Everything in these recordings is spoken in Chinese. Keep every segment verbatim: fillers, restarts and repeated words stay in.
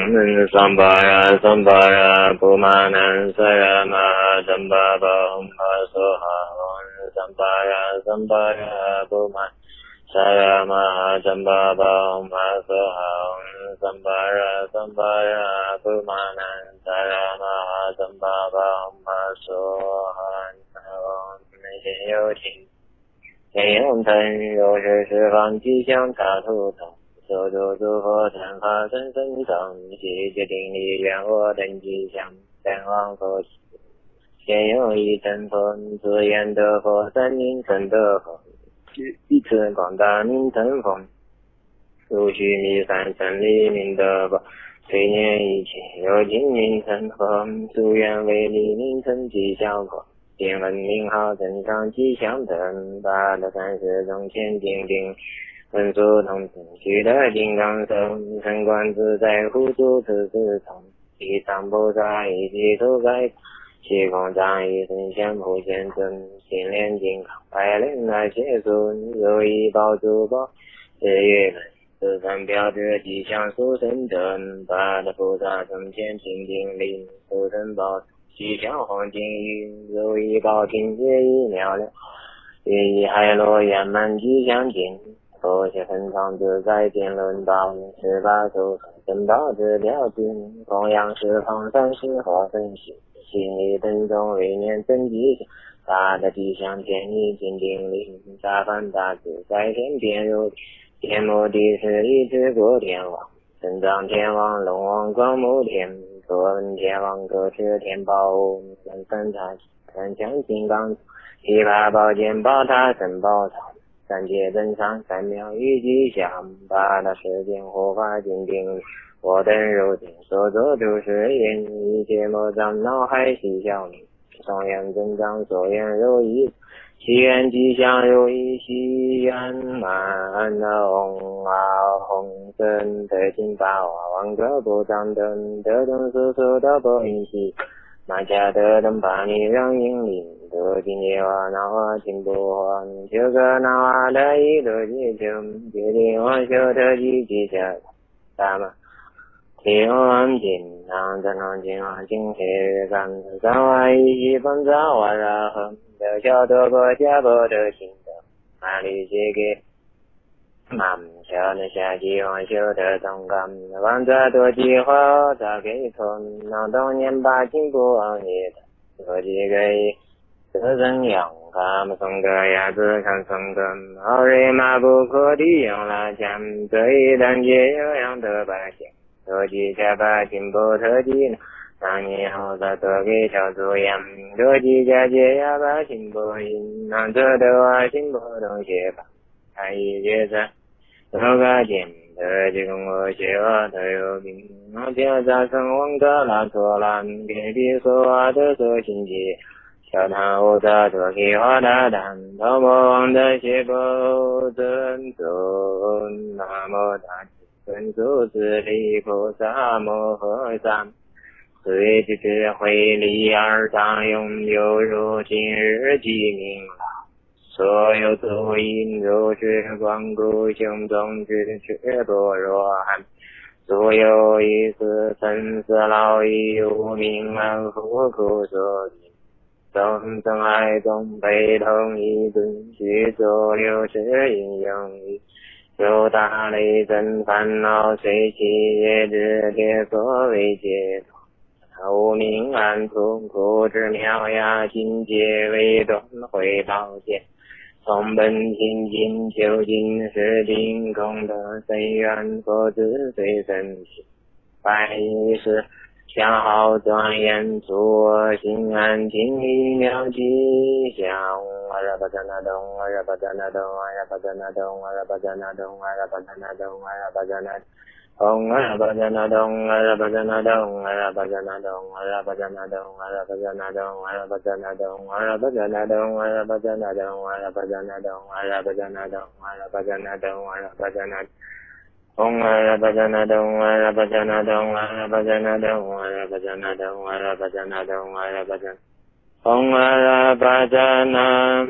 三巴呀三巴呀布玛南萨呀玛赞巴巴吽巴梭哈吽三巴呀三巴呀布玛萨呀玛赞巴巴吽巴梭哈吽三巴呀三巴呀布玛南萨呀玛赞巴巴吽巴梭哈吽现有情现有成有时十方吉祥大图腾所作诸佛禅法身身上，悉皆定力愿我等吉祥，三往佛事。现有一真佛，自愿得佛，三名成得佛，一次广大名成佛，如须弥山胜利名得佛，随念一切有情名成佛，祝愿为利名成吉祥佛。请问名号真上吉祥等，八的三十中千定定。文殊同志取得金刚身，身观自在护住此事从，地藏菩萨以及头盖，虚空藏以身相普贤尊，心莲健康，百灵来谢尊，如意宝珠宝，日月本，十三标志吉祥殊胜等，八的菩萨从前清净灵，殊胜宝，吉祥黄金云，如意宝金日意妙了，日意海螺圆满吉祥经。佛学恒常自在天伦道，十八宿珍宝之标志，供养十方三世化身心，心里灯中为念真吉祥，大的吉祥天意金定力，大梵大智在天边如天目地是一直过天王，神藏天王龙王光目天，左文天王各持天宝物，三三叉三枪金刚，七八宝剑宝塔神宝塔。三界真上三妙一吉祥，八大世间护法金定，我等如今所作诸事言，一切莫障脑海喜笑明，双眼增长所愿如意，祈愿吉祥如意喜圆满，嗡啊吽声得经八瓦万个不障等，得等速速得不应喜，那家得等把你让引领，得今夜瓦那瓦金不还，就个那瓦的一个吉祥，决定我修得吉吉祥，大嘛。天王金刚真王金王金黑干三瓦一起本三瓦然后得小得不加不得行的哪里写给满小的下季王修得中干王者多计划他给从那当年把金不忘也的多几个得人养他们送个鸭子看送个好人马不可敌用来讲这一单节有样的百姓特技加把进步特技当年后的多给小猪养特技加解压把进步赢让这的话进步东西吧看一节在多个见特技跟我学我都有病我就在生活的拉错了给比说话的说心机小唐无的多给我的蛋头魔王的邪不尊重那么大本祖自力菩萨摩诃萨，随之智慧力而当用，犹如今日即明了。所有足印如是光顾胸中之智般若汉，所有一丝尘世老矣无明安苦苦所依。众生爱中悲痛一顿，须作六世应用意。有大雷震烦恼随其业之铁所为解脱无明暗处苦之妙呀境界为断会道界从本清净究竟是定空的深渊佛之随身体百一是相好庄严诸我心安静一妙吉祥阿拉巴扎那东阿拉巴扎那东阿拉巴扎那东阿拉巴扎那东阿拉巴扎那东阿拉巴扎那东阿拉巴扎那东阿拉巴扎那东阿拉巴扎那东阿拉巴扎那东阿拉巴扎那东阿拉巴扎那东阿拉巴扎那东阿拉巴扎那东阿拉巴扎那东阿拉巴扎那东阿拉巴扎那东阿拉巴扎那嗡阿拉巴扎那东阿拉巴扎那东阿拉巴扎那东阿拉巴扎那东阿拉巴扎那东阿拉巴扎嗡阿拉巴扎那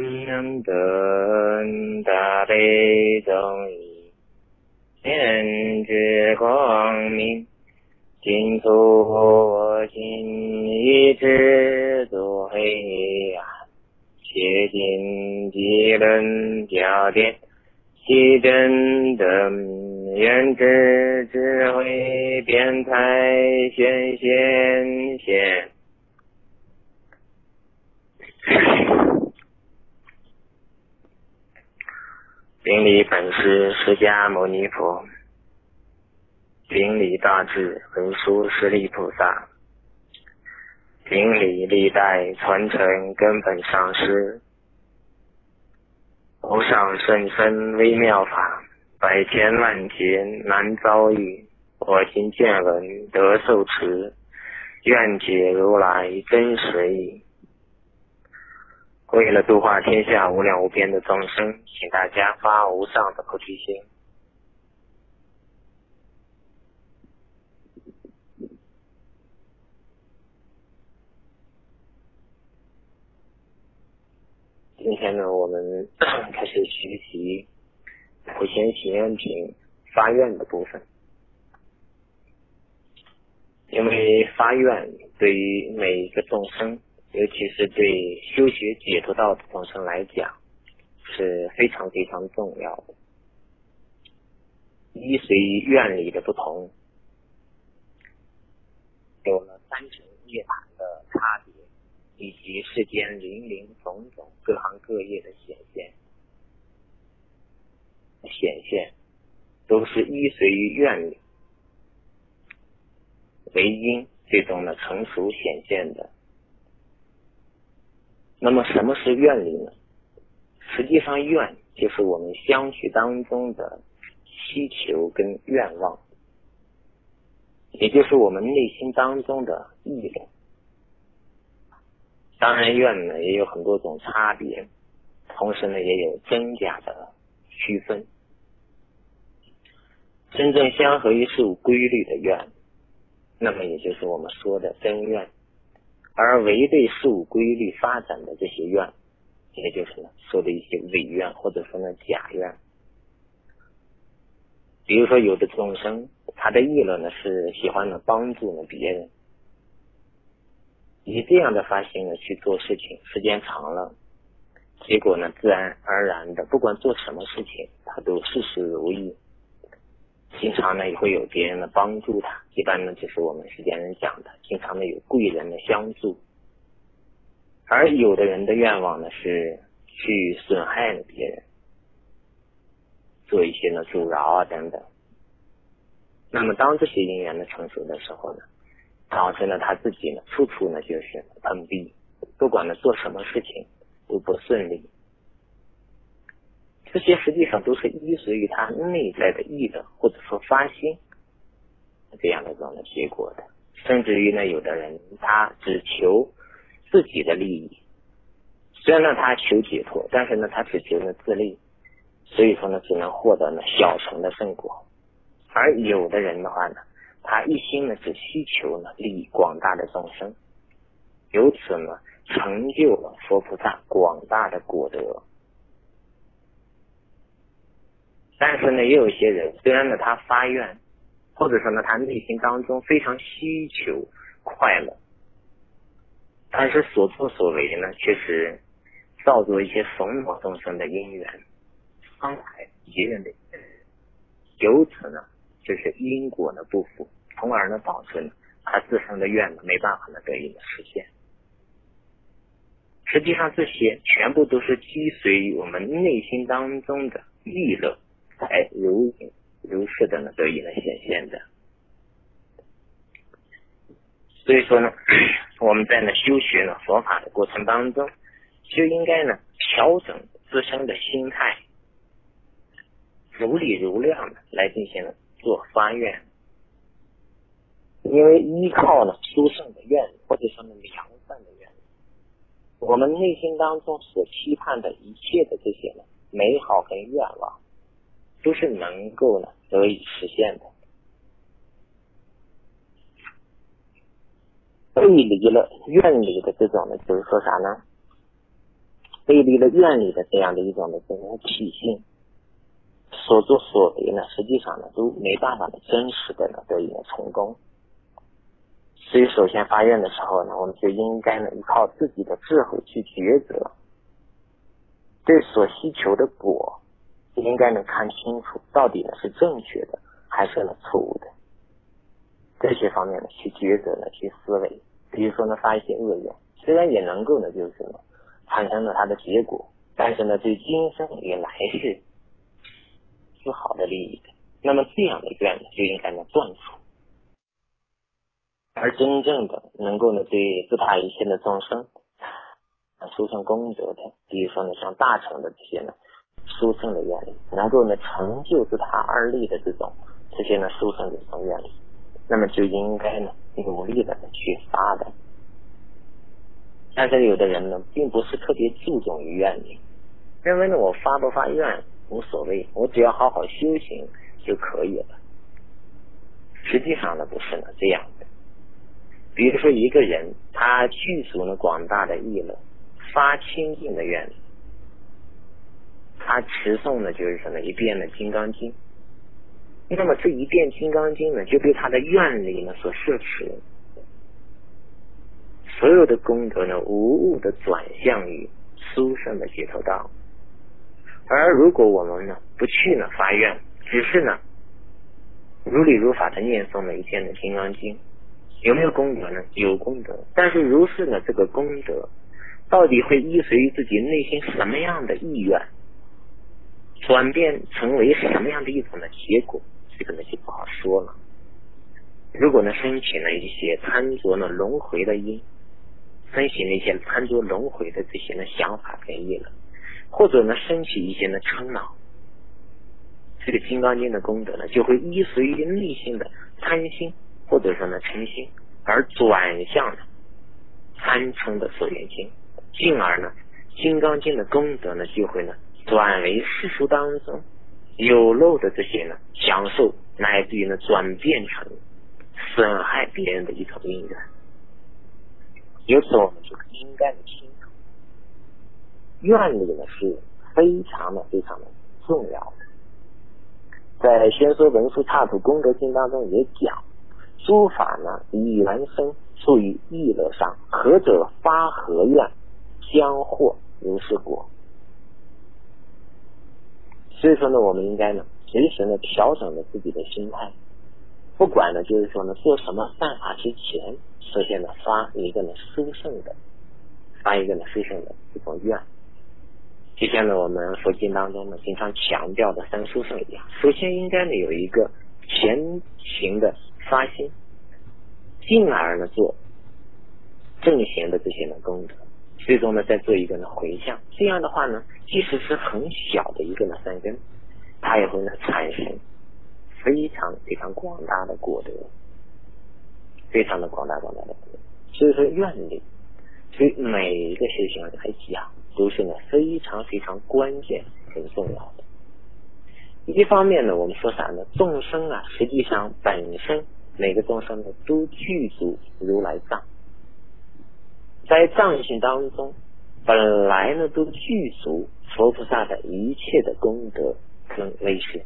顿大悲咒语天之光明净土我心一直作黑暗，切尽极论教典，悉真等愿知智慧辩才显现现。顶礼本师释迦牟尼佛，顶礼大智文殊师利菩萨，顶礼历代传承根本上师，无上甚深微妙法，百千万劫难遭遇，我今见闻得受持，愿解如来真实义。为了度化天下无量无边的众生，请大家发无上的菩提心。今天呢，我们开始学习普贤行愿品发愿的部分。因为发愿对于每一个众生，尤其是对修学解脱道的众生来讲，是非常非常重要的。依随于愿力的不同，有了三乘涅槃的差别，以及世间林林总总各行各业的显现显现都是依随于愿力为因，最终呢成熟显现的。那么什么是愿力呢？实际上愿就是我们相续当中的希求跟愿望，也就是我们内心当中的意愿。当然愿呢也有很多种差别，同时呢也有真假的区分。真正相合于事物规律的愿，那么也就是我们说的真愿，而违背事物规律发展的这些愿，也就是呢说的一些伪愿，或者说呢假愿。比如说有的众生，他的意乐呢是喜欢呢帮助呢别人，以这样的发心呢去做事情，时间长了，结果呢自然而然的，不管做什么事情，他都事事如意。经常呢也会有别人的帮助他，一般呢就是我们世间人讲的，经常呢有贵人的相助。而有的人的愿望呢是去损害了别人，做一些呢阻挠啊等等。那么当这些因缘呢成熟的时候呢，导致呢他自己呢处处呢就是碰壁，不管呢做什么事情都不顺利。这些实际上都是依随于他内在的意乐或者说发心这样的这种的结果的。甚至于呢有的人他只求自己的利益，虽然呢他求解脱，但是呢他只求呢自利，所以说呢只能获得呢小乘的圣果。而有的人的话呢，他一心呢只需求呢利益广大的众生，由此呢成就了佛菩萨广大的果德。但是呢也有一些人，虽然呢他发愿，或者说呢他内心当中非常需求快乐，但是所作所为呢却是造作一些损我众生的因缘，伤害别人的因缘，由此呢就是因果的不符，从而呢导致呢他自身的愿呢没办法呢得以的实现。实际上这些全部都是基随于我们内心当中的意乐，才如影如是的呢得以呢显现的。所以说呢我们在呢修学呢佛法的过程当中，就应该呢调整自身的心态，如理如量的来进行做发愿。因为依靠呢殊胜的愿，或者说呢良善的愿，我们内心当中所期盼的一切的这些呢美好跟愿望，都是能够呢得以实现的。背离了愿力的这种呢，就是说啥呢？背离了愿力的这样的一种的这种体性，所作所为呢，实际上呢都没办法的真实的呢得以呢成功。 所以首先发愿的时候呢，我们就应该呢依靠自己的智慧去抉择，对所需求的果应该能看清楚到底呢是正确的还是呢错误的，这些方面呢去抉择呢去思维。比如说呢发一些恶愿，虽然也能够呢就是呢产生了它的结果，但是呢对今生与来世丝毫的利益的，那么这样的愿呢就应该呢断除。而真正的能够呢对自他一切的众生殊胜功德的，比如说呢像大乘的这些呢殊胜的愿力，能够呢成就自他二力的这种这些呢殊胜的这种愿力，那么就应该呢努力的去发的。但是有的人呢并不是特别注重于愿力，认为呢我发不发愿无所谓，我只要好好修行就可以了。实际上呢不是呢这样的。比如说一个人他具足了广大的意乐，发清净的愿力，他持诵呢就是说呢一遍的金刚经，那么这一遍金刚经呢就被他的愿力呢所摄持，所有的功德呢无误的转向于殊胜的解脱道。而如果我们呢不去呢发愿，只是呢如理如法的念诵了一遍的金刚经，有没有功德呢？有功德，但是如是呢这个功德到底会依随于自己内心什么样的意愿转变成为什么样的一种的结果，这个呢就不好说了。如果呢升起了一些贪着呢轮回的因，升起那些贪着轮回的这些呢想法跟意了，或者呢升起一些呢嗔恼，这个金刚经的功德呢就会依随于内心的贪心或者说呢嗔心而转向了贪嗔的所缘境，进而呢金刚经的功德呢就会呢转为世俗当中有漏的这些呢享受，乃至于呢转变成损害别人的一种因缘。由此我们就应该的清楚，愿力呢是非常的非常的重要的。在《宣说文殊刹土功德经》当中也讲，诸法呢以缘生处于意乐上，何者发何愿，将获如是果。所以说呢我们应该呢随时呢调整了自己的心态，不管呢就是说呢做什么办法之前，首先呢发一个呢殊胜的发一个呢殊胜的这种愿，就像呢我们佛经当中呢经常强调的三殊胜一样，首先应该呢有一个前行的发心，进而呢做正行的这些呢功德，最终呢再做一个呢回向。这样的话呢即使是很小的一个呢善根，它也会呢产生非常非常广大的果德，非常的广大广大的果德。所以说愿力对每一个修行人来讲都是呢非常非常关键很重要的。一方面呢我们说啥呢，众生啊实际上本身每个众生呢都具足如来藏，在藏性当中本来呢都具足佛菩萨的一切的功德跟威势，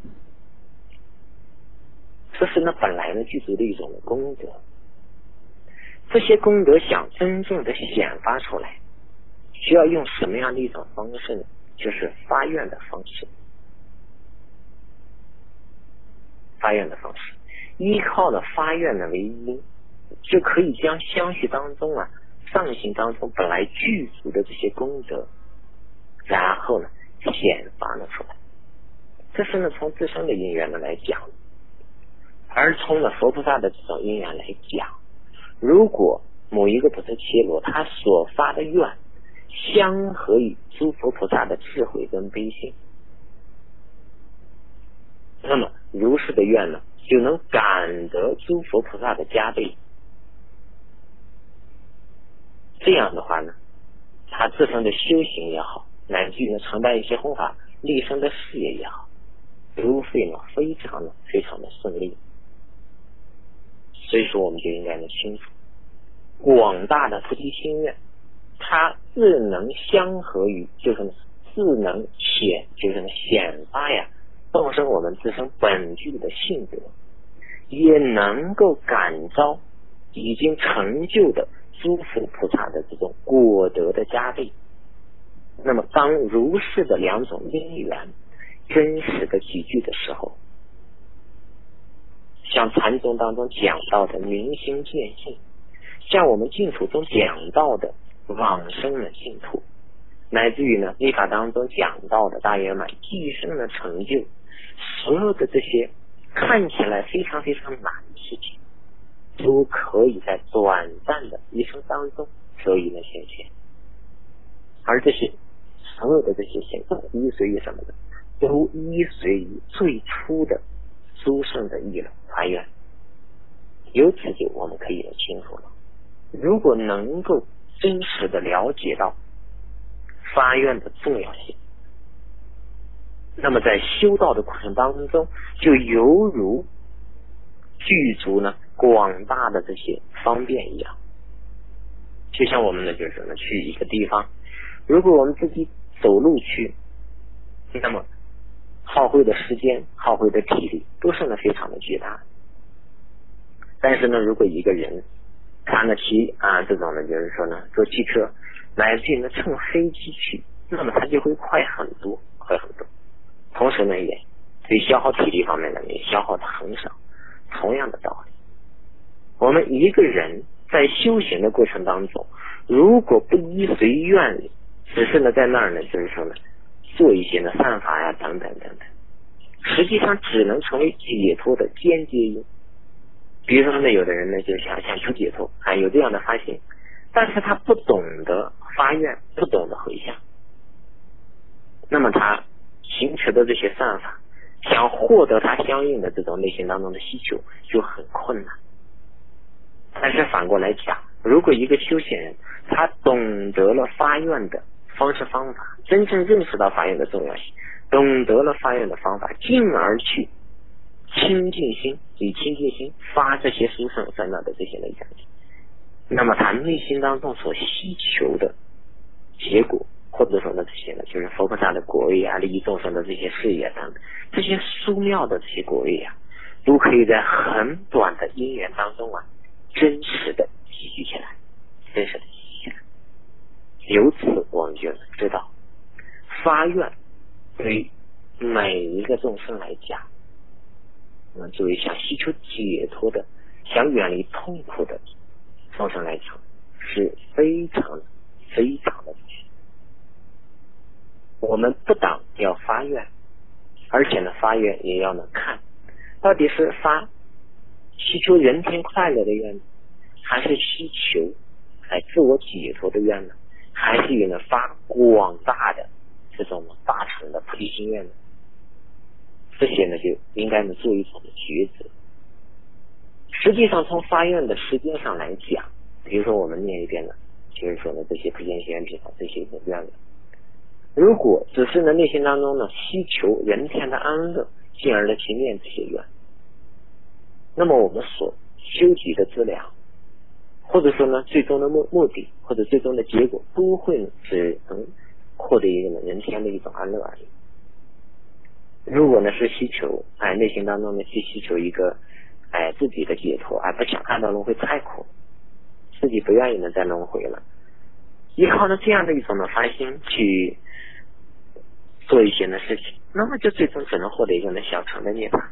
这是呢本来呢具足的一种的功德。这些功德想真正的显发出来，需要用什么样的一种方式呢？就是发愿的方式。发愿的方式，依靠了发愿的为因，就可以将相续当中啊藏性当中本来具足的这些功德，然后呢显发了出来。这是呢从自身的因缘呢来讲，而从了佛菩萨的这种因缘来讲，如果某一个菩萨伽罗他所发的愿相合于诸佛菩萨的智慧跟悲心，那么如是的愿呢就能感得诸佛菩萨的加倍。这样的话呢他自身的修行也好，乃至于呢承担一些弘法立身的事业也好，都会呢非常的非常的顺利。所以说我们就应该呢清楚，广大的菩提心愿它自能相合于，就是呢自能显，就是呢显发呀众生我们自身本具的性德，也能够感召已经成就的诸佛菩萨的这种果德的加倍。那么当如是的两种因缘真实的集聚的时候，像禅宗当中讲到的明心见性，像我们净土中讲到的往生的净土，乃至于呢密法当中讲到的大圆满寄生的成就，所有的这些看起来非常非常难的事情，都可以在短暂的一生当中得以的显现。而这些所有的这些现象依随于什么呢？都依随于最初的殊胜的意了发愿。由此就我们可以清楚了，如果能够真实的了解到发愿的重要性，那么在修道的过程当中，就犹如具足呢广大的这些方便一样。就像我们呢就是呢去一个地方，如果我们自己走路去，那么耗费的时间耗费的体力都是呢非常的巨大。但是呢如果一个人他呢骑啊这种呢就是说呢坐汽车乃至呢乘飞机去，那么他就会快很多快很多，同时呢也对消耗体力方面呢也消耗的很少。同样的道理，我们一个人在修行的过程当中，如果不依随愿力，只是呢在那儿呢就是说呢做一些呢善法呀等等等等，实际上只能成为解脱的间接因。比如说呢有的人呢就想想求解脱啊，有这样的发心，但是他不懂得发愿，不懂得回向，那么他行持的这些善法，想获得他相应的这种内心当中的需求就很困难。但是反过来讲，如果一个修行人他懂得了发愿的方式方法，真正认识到发愿的重要性，懂得了发愿的方法，进而去清净心，以清净心发这些殊胜三昧的这些内在，那么他内心当中所希求的结果，或者说呢这些呢就是佛菩萨的果位啊，利益众生的这些事业等等，这些殊妙的这些果位啊，都可以在很短的因缘当中啊真实的集聚起来，真实的集聚起来。由此我们就能知道，发愿对每一个众生来讲，那作为想希求解脱的，想远离痛苦的众生来讲，是非常非常的重要。我们不但要发愿，而且呢发愿也要能看到底是发希求人天快乐的愿，还是希求来自我解脱的愿呢？还是有呢发广大的这种大乘的菩提心愿呢？这些呢就应该呢做一种的抉择。实际上从发愿的时间上来讲，比如说我们念一遍呢，就是说呢这些普贤行愿品啊，这些愿了，如果只是呢内心当中呢希求人天的安乐，进而呢去念这些愿，那么我们所修集的资粮，或者说呢最终的目目的或者最终的结果，都会只能获得一个人天的一种安乐而已。如果呢是希求哎内心当中呢去希求一个哎自己的解脱，哎不想看到轮回太苦，自己不愿意呢再轮回了，依靠呢这样的一种的发心去做一些的事情，那么就最终只能获得一个呢小乘的涅槃。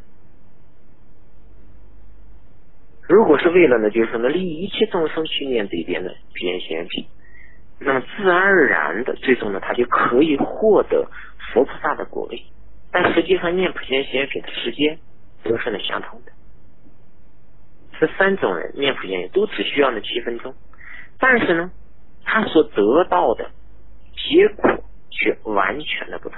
如果是为了呢就是说呢利益一切众生去念这一边的普贤行愿品，那么自然而然的最终呢他就可以获得佛菩萨的果位。但实际上念普贤行愿品的时间都是呢相同的，这三种人念普贤都只需要呢七分钟，但是呢他所得到的结果却完全的不同。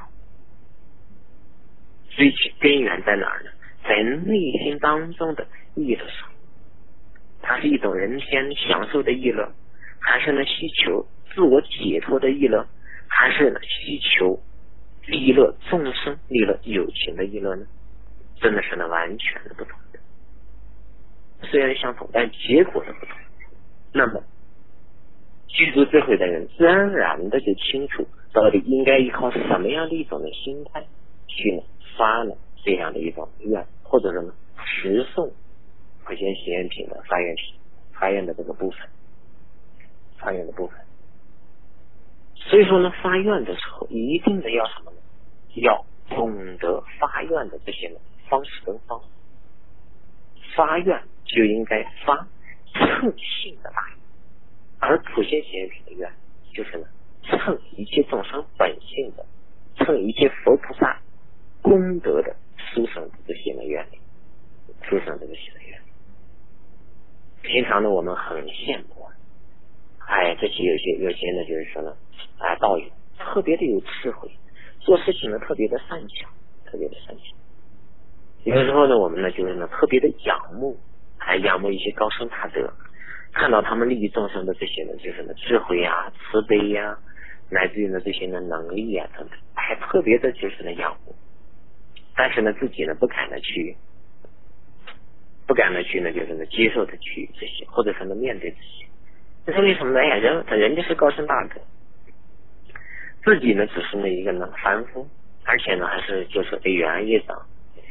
所以根源在哪儿呢？在内心当中的意乐上，它是一种人天享受的意乐，还是呢希求自我解脱的意乐，还是呢希求利乐众生利乐有情的意乐呢？真的是呢完全的不同的。虽然相同，但结果是不同。那么具足智慧的人自然而然的就清楚到底应该依靠什么样的一种的心态去呢发了这样的一种愿，或者是呢持诵普贤行愿品的发愿品发愿的这个部分，发愿的部分。所以说呢，发愿的时候一定的要什么呢？要懂得发愿的这些呢方式跟方法。发愿就应该发称性的大愿，而普贤行愿品的愿就是呢称一切众生本性的，称一切佛菩萨功德的殊胜的这些的愿力，殊胜的这些的愿力。平常呢我们很羡慕，哎，这些有些有些呢就是说呢，哎，道友特别的有智慧，做事情呢特别的善巧，特别的善巧。有的时候呢，我们呢就是呢特别的仰慕，还仰慕一些高僧大德，看到他们利益众生的这些呢，就是呢智慧呀、慈悲呀，乃至于呢这些呢能力呀等等，还特别的就是呢仰慕，但是呢自己呢不敢的去，不敢的去呢就是呢接受的去这些，或者说呢面对这些。这是为什么呢？哎呀，人人家是高僧大德，自己呢只是呢一个呢凡夫，而且呢还是就是被原业障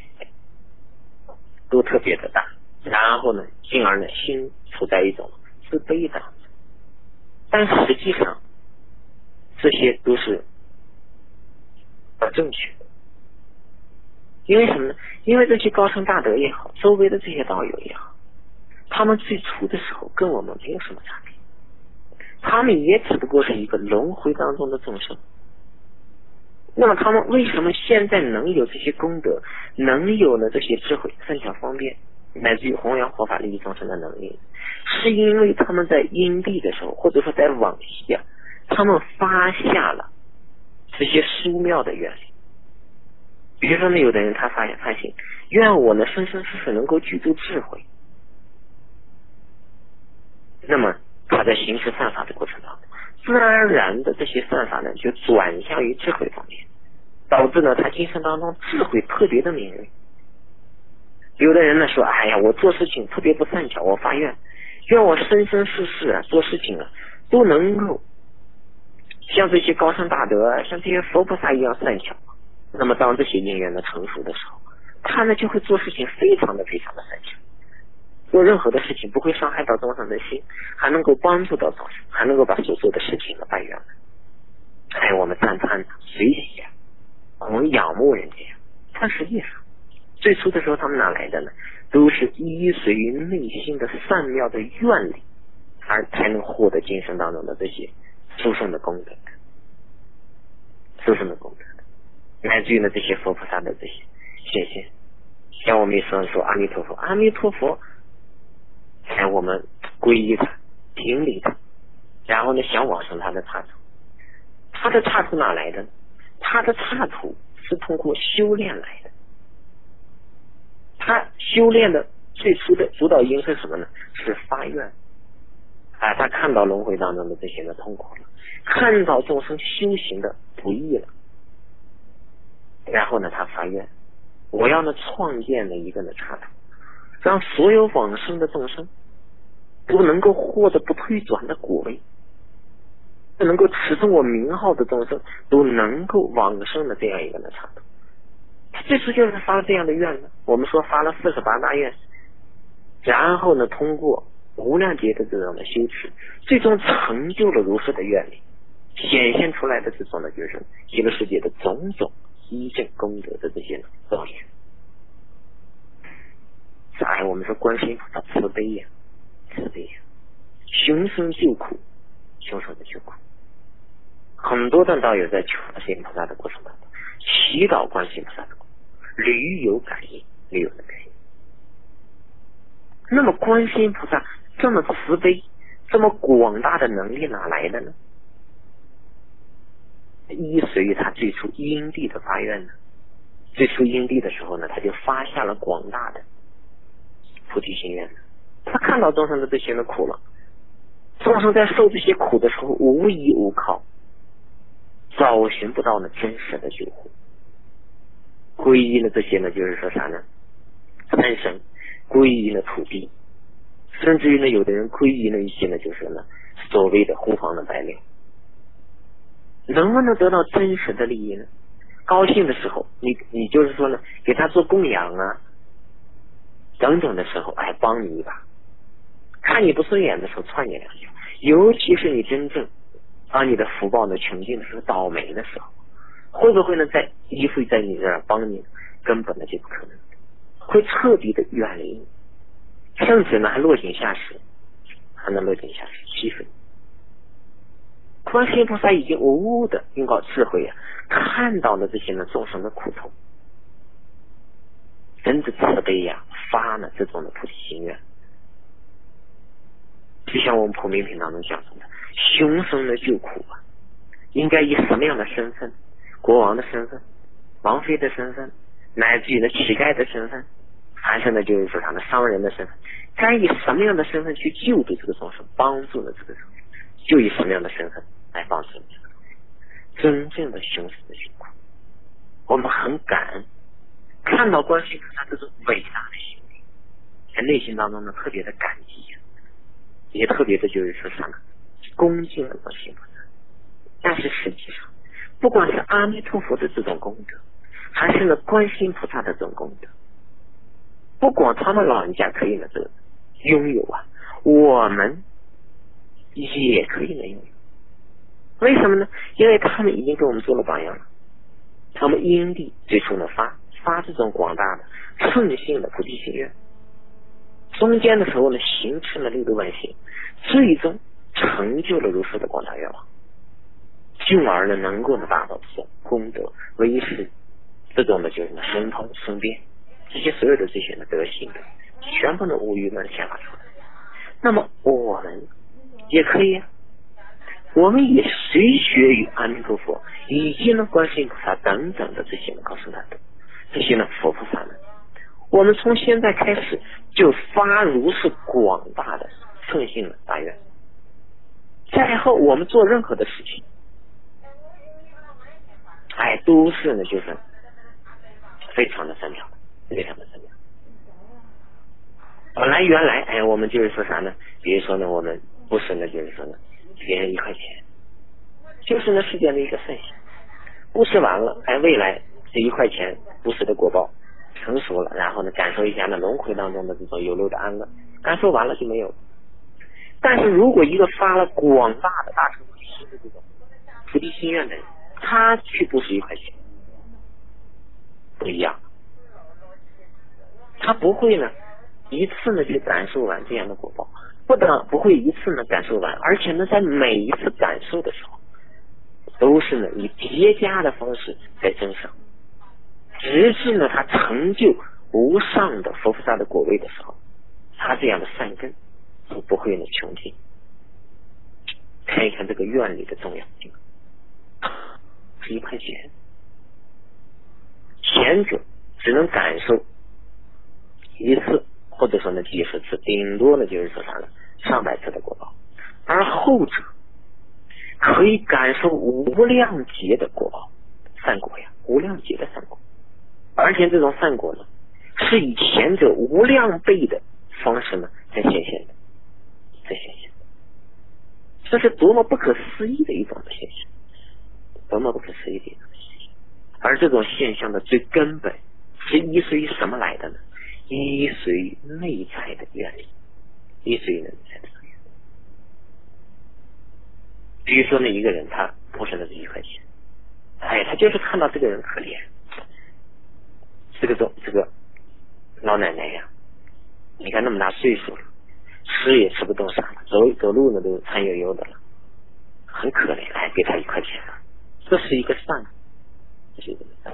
都特别的大，然后呢进而呢心处在一种自卑的，但实际上这些都是不正确的。因为什么呢？因为这些高僧大德也好，周围的这些道友也好，他们最初的时候跟我们没有什么差别，他们也只不过是一个轮回当中的众生。那么他们为什么现在能有这些功德，能有了这些智慧、善巧方便，乃至于弘扬佛法利益众生的能力，是因为他们在因地的时候，或者说在往昔啊，他们发下了这些殊妙的愿力。比如说呢，有的人他发发心，愿我呢生生世世能够具足智慧，那么他在行持善法的过程当中，自然而然的这些善法呢就转向于智慧方面，导致呢他今生当中智慧特别的敏锐。有的人呢说，哎呀，我做事情特别不善巧，我发愿愿我生生世世啊做事情啊都能够像这些高僧大德，像这些佛菩萨一样善巧。那么当这些因缘呢成熟的时候，他呢就会做事情非常的非常的善巧，做任何的事情不会伤害到众生的心，还能够帮助到众生，还能够把所做的事情呢办圆满。哎，我们赞叹随喜啊，我们仰慕人家呀。但实际上最初的时候他们哪来的呢？都是依随于内心的善妙的愿力，而才能获得今生当中的这些殊胜的功德，殊胜的功德，乃至于呢这些佛菩萨的这些显现。像我们一说说阿弥陀佛，阿弥陀佛，哎，我们皈依他，顶礼他，然后呢想往生他的刹土。他的刹土哪来的呢？他的刹土是通过修炼来的。他修炼的最初的主导因是什么呢？是发愿。啊，他看到轮回当中的这些的痛苦了，看到众生修行的不易了，然后呢他发愿，我要呢创建了一个呢刹土，让所有往生的众生都能够获得不退转的果位，能够持着我名号的众生都能够往生的这样一个呢刹土。最初就是发了这样的愿呢，我们说发了四十八大愿，然后呢通过无量劫的这种的修持，最终成就了如是的愿力，显现出来的这种呢就是极乐世界的种种依正功德的这些呢造业。哎，我们说观世音菩萨慈悲呀，慈悲呀，雄生救苦，雄生的救苦。很多的道友在求观世音菩萨的过程当中，祈祷观世音菩萨的过程，屡有感应，屡有的感应。那么观世音菩萨这么慈悲，这么广大的能力哪来的呢？依随于他最初因地的发愿呢。最初因地的时候呢，他就发下了广大的菩提心愿。他看到众生的这些的苦了，众生在受这些苦的时候无依无靠，找寻不到呢真实的救护。皈依了这些呢，就是说啥呢？三神，皈依了土地，甚至于呢，有的人皈依了一些呢，就是呢所谓的护法的白领。能不能得到真实的利益呢？高兴的时候，你你就是说呢，给他做供养啊等等的时候，哎，帮你一把。 看你不顺眼的时候踹你两脚，尤其是你真正啊你的福报呢穷尽的时候，倒霉的时候，会不会呢在依附在你这儿帮你？根本的就不可能，会彻底的远离你，甚至呢还落井下石，还能落井下石欺负你。观世音菩萨已经无误的用到智慧啊，看到了这些呢众生的苦痛，真的慈悲呀，发了这种的菩提心愿。就像我们普门品当中讲的，雄生的救苦啊，应该以什么样的身份？国王的身份，王妃的身份，乃至于的乞丐的身份，还是呢就是说他的商人的身份，该以什么样的身份去救助这个众生，帮助了这个众生，就以什么样的身份来帮助这个众生。真正的雄生的救苦，我们很感恩，看到观世音菩萨这种伟大的行为，在内心当中呢特别的感激，也特别的就是说啥呢，恭敬的观世音菩萨。但是实际上，不管是阿弥陀佛的这种功德，还是呢观世音菩萨的这种功德，不管他们老人家可以呢这个拥有啊，我们也可以呢拥有。为什么呢？因为他们已经给我们做了榜样了。他们因地最初呢发发这种广大的顺性的菩提心愿，中间的时候呢形成了六度万行，最终成就了如是的广大愿望，进而呢能够呢达到这种功德威势，这种呢就是呢神通生变，这些所有的这些呢德性的全部呢无余的显发出来。那么我们也可以啊，我们也随学于阿弥陀佛以及呢观世音菩萨等等的这些呢高僧大德，这些呢佛菩萨们，我们从现在开始就发如是广大的圣性的大愿，再后我们做任何的事情，哎，都是呢就是非常的善良，非常的善良。本来原来哎，我们就是说啥呢？比如说呢，我们不是呢，就是说呢，给人一块钱，就是呢世间的一个善行。布施完了，哎，未来这一块钱布施的果报成熟了，然后呢，感受一下呢轮回当中的这种有漏的安乐，感受完了就没有。但是如果一个发了广大的大乘菩提心的这种菩提心愿的人，他去布施一块钱，不一样，他不会呢一次呢就感受完这样的果报，不但不会一次呢感受完，而且呢在每一次感受的时候，都是呢以叠加的方式在增上，直至呢他成就无上的佛菩萨的果位的时候，他这样的善根就不会呢穷尽。看一看这个愿力的重要性，是一块钱，前者只能感受一次，或者说呢几十次，顶多呢就是说啥呢上百次的果报，而后者可以感受无量劫的果报，善果呀，无量劫的善果，而且这种善果呢是以前者无量倍的方式呢在显现的，在显现的，这是多么不可思议的一种的现象，多么不可思议的一种现象。而这种现象的最根本是依随于什么来的呢？依随于内在的愿力，依随于内在的愿力。比如说呢，一个人他布施了这一块钱，哎，他就是看到这个人可怜，这个这这个老奶奶呀，你看那么大岁数了，吃也吃不动啥了，走走路呢都颤悠悠的了，很可怜，哎，给他一块钱，这是一个善，这是一个善。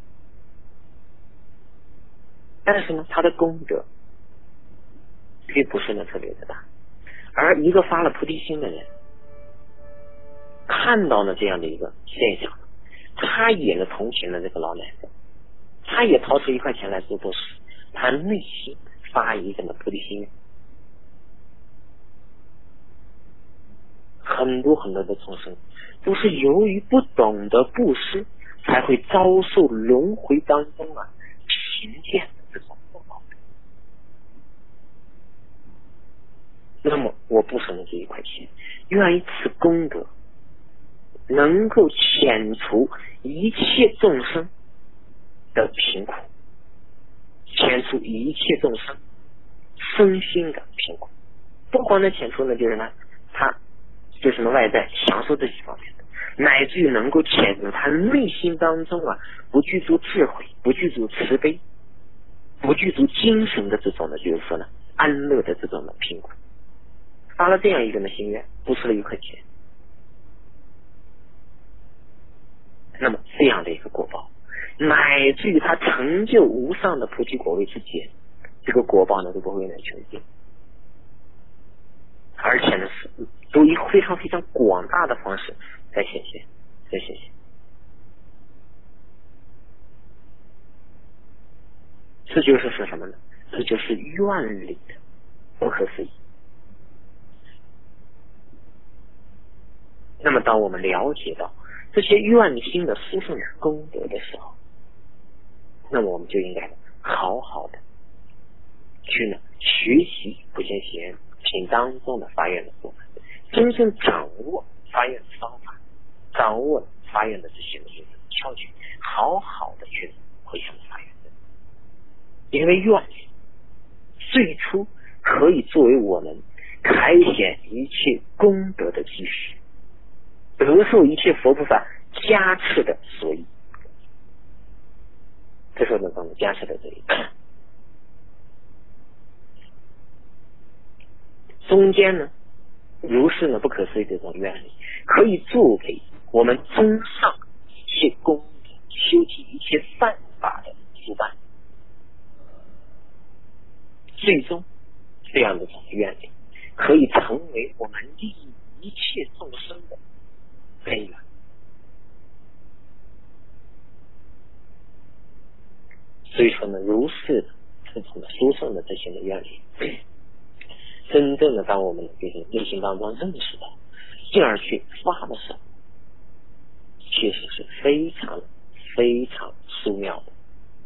但是呢，他的功德并不是呢特别的大，而一个发了菩提心的人，看到了这样的一个现象，他也呢同情了这个老奶奶，他也掏出一块钱来做布施，他内心发一个呢菩提心。很多很多的众生都是由于不懂得布施，才会遭受轮回当中啊贫贱的这种果报。那么我布施了这一块钱，愿以此功德能够遣除一切众生的贫苦，遣除一切众生身心的贫苦， 不光能显出呢，就是呢，他就是呢外在享受这些方面的，乃至于能够显出他内心当中啊，不具足智慧，不具足慈悲，不具足精神的这种呢，就是说呢，安乐的这种的贫苦。发了这样一个呢心愿，不吃了又很咸。那么这样的一个果报，乃至于他成就无上的菩提果位之前，这个果报呢都不会呢穷尽，而且呢是都以非常非常广大的方式在显现，在显现。这就是说什么呢？这就是愿力的不可思议。那么当我们了解到这些愿心的殊胜功德的时候，那么我们就应该好好的去呢学习普贤行品当中的发愿的部分，真正掌握发愿的方法，掌握发愿的这些窍诀，好好的去回向发愿。因为愿力最初可以作为我们开显一切功德的基石，得受一切佛菩萨加持的所以。这是我们讲的加持的这一中间呢，如是呢不可思议这种愿力，可以作为我们综上一切功德、修习一切善法的主办。最终这样的这种愿力可以成为我们利益一切众生的根源。所以说呢，如是的这种的殊胜的这些的愿力，真正的当我们就是内心当中认识到，进而去发的时候，确实是非常非常殊妙的。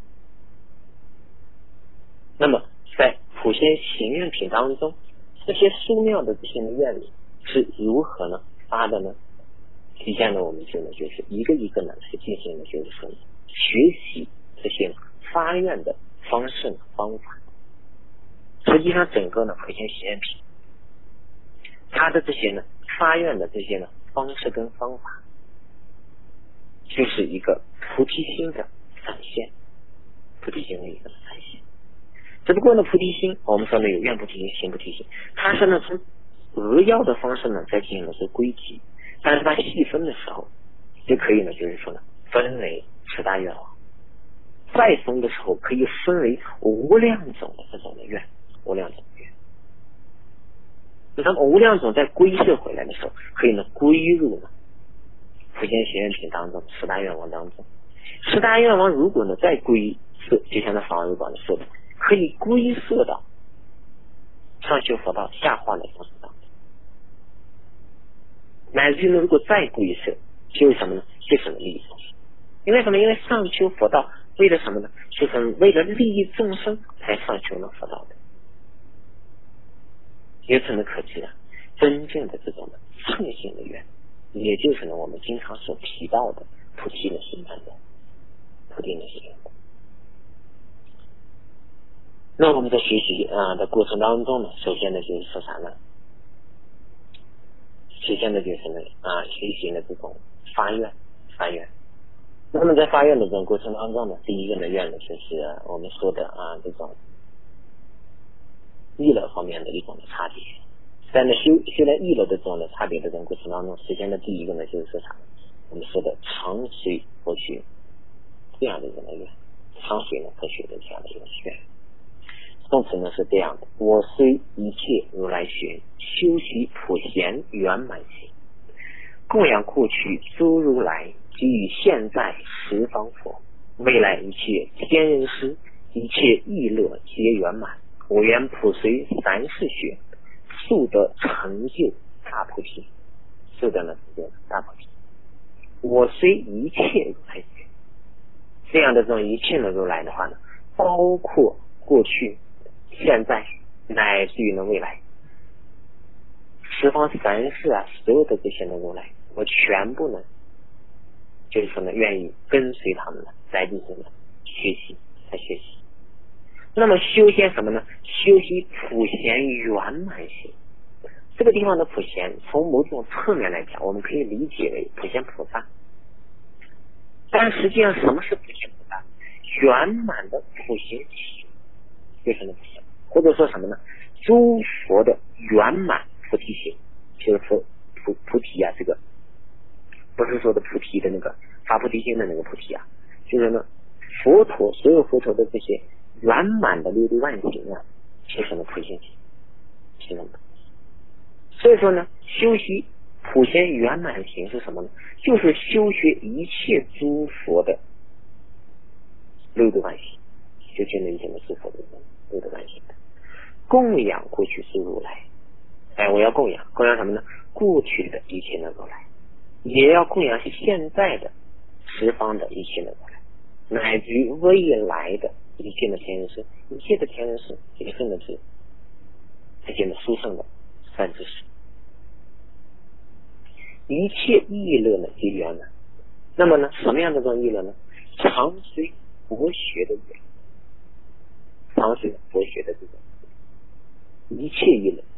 那么在普贤行愿品当中，这些殊妙的这些愿力是如何呢发的呢？体现了我们就呢就是一个一个呢来进行的就是说学习这些发愿的方式方法。实际上整个呢普贤行愿品，它的这些呢发愿的这些呢方式跟方法，就是一个菩提心的展现，菩提心的一个展现。只不过呢菩提心，我们说呢有愿菩提心、行菩提心，它是呢从扼要的方式呢在进行的是归集，但是它细分的时候就可以呢就是说呢分为十大愿望，再分的时候可以分为无量种的这种的愿，无量种的愿。那么无量种在归摄回来的时候，可以呢归入呢普贤行愿品当中十大愿望当中。十大愿望如果呢再归摄，就像那法王如宝的说的，可以归摄到上修佛道下化的方式当中。乃至于呢如果再归摄，就是什么呢？就是利益众生。因为什么？因为上修佛道为了什么呢？就是为了利益众生才上修了佛道的。由此呢可知啊，真正的这种的圣性的愿，也就是呢我们经常所提到的菩提的心愿的菩提的心愿的。那我们在学习啊的过程当中呢，首先呢就是说啥呢？首先呢就是呢啊学习的这种发愿发愿。那么在发愿的这种过程当中呢，第一个的愿呢就是我们说的啊这种意乐方面的一种的差别。在呢修修来意乐的这种的差别的这种过程当中，实现的第一个呢就是说啥呢？我们说的常随佛学这样的一个愿，常随呢佛学的这样的一个愿。宋词呢是这样的：我虽一切如来学，修习普贤圆满行，供养过去诸如来，给予现在十方佛，未来一切天人师，一切意乐皆圆满。我愿普随三世学，速得成就大菩提，速得呢成就大菩提。我虽一切如来学，这样的这种一切的如来的话呢，包括过去、现在乃至于呢未来，十方三世啊，所有的这些的如来，我全部呢，就是说呢，愿意跟随他们呢，来进行呢学习，来学习。那么修仙什么呢？修习普贤圆满行。 这个地方的普贤，从某种侧面来讲，我们可以理解为普贤菩萨。但实际上，什么是普贤菩萨？圆满的普贤行就是那普贤，或者说什么呢？诸佛的圆满菩提心，就是说菩菩提啊，这个不是说的菩提的那个发菩提心的那个菩提啊，就是呢，佛陀所有佛陀的这些圆满的六度万行啊，其实呢普贤行，是什么？所以说呢，修习普贤圆满行是什么呢？就是修学一切诸佛的六度万行，修学那一切的诸佛的六度万行的供养过去诸如来。哎，我要供养，供养什么呢？过去的一切的如来，也要供养现在的十方的一切的如来，乃至于未来的一切的天人师，一切的天人师也甚至是这些的殊胜的善知识。一切意乐呢皆圆满。那么呢，什么样的这种意乐呢？常随佛学的意乐，常随佛学的这种一切意乐，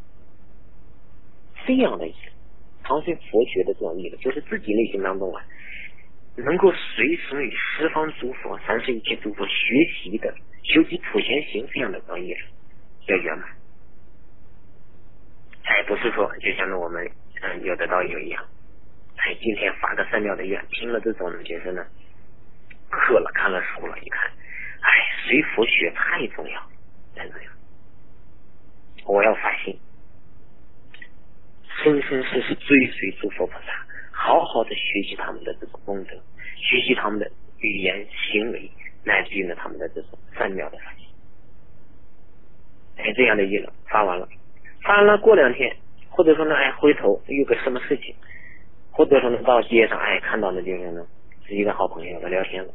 这样的意乐，常随佛学的这种意乐，就是自己内心当中啊，能够随时与十方诸佛、三世一切诸佛学习的修习普贤行这样的这种意乐，叫圆满。哎，不是说就像我们嗯有的道友一样，哎，今天发个三秒的愿，听了这种就是呢，课了看了书了，一看，哎，随佛学太重要，太重要。我要发心，生生世世追随诸佛菩萨，好好的学习他们的这种功德，学习他们的语言行为，乃至于呢他们的这种三秒的发心。哎，这样的意了发完了，发完了过两天，或者说呢，哎，回头有个什么事情，或者说呢到街上，哎，看到的就是呢是一个好朋友的聊天了，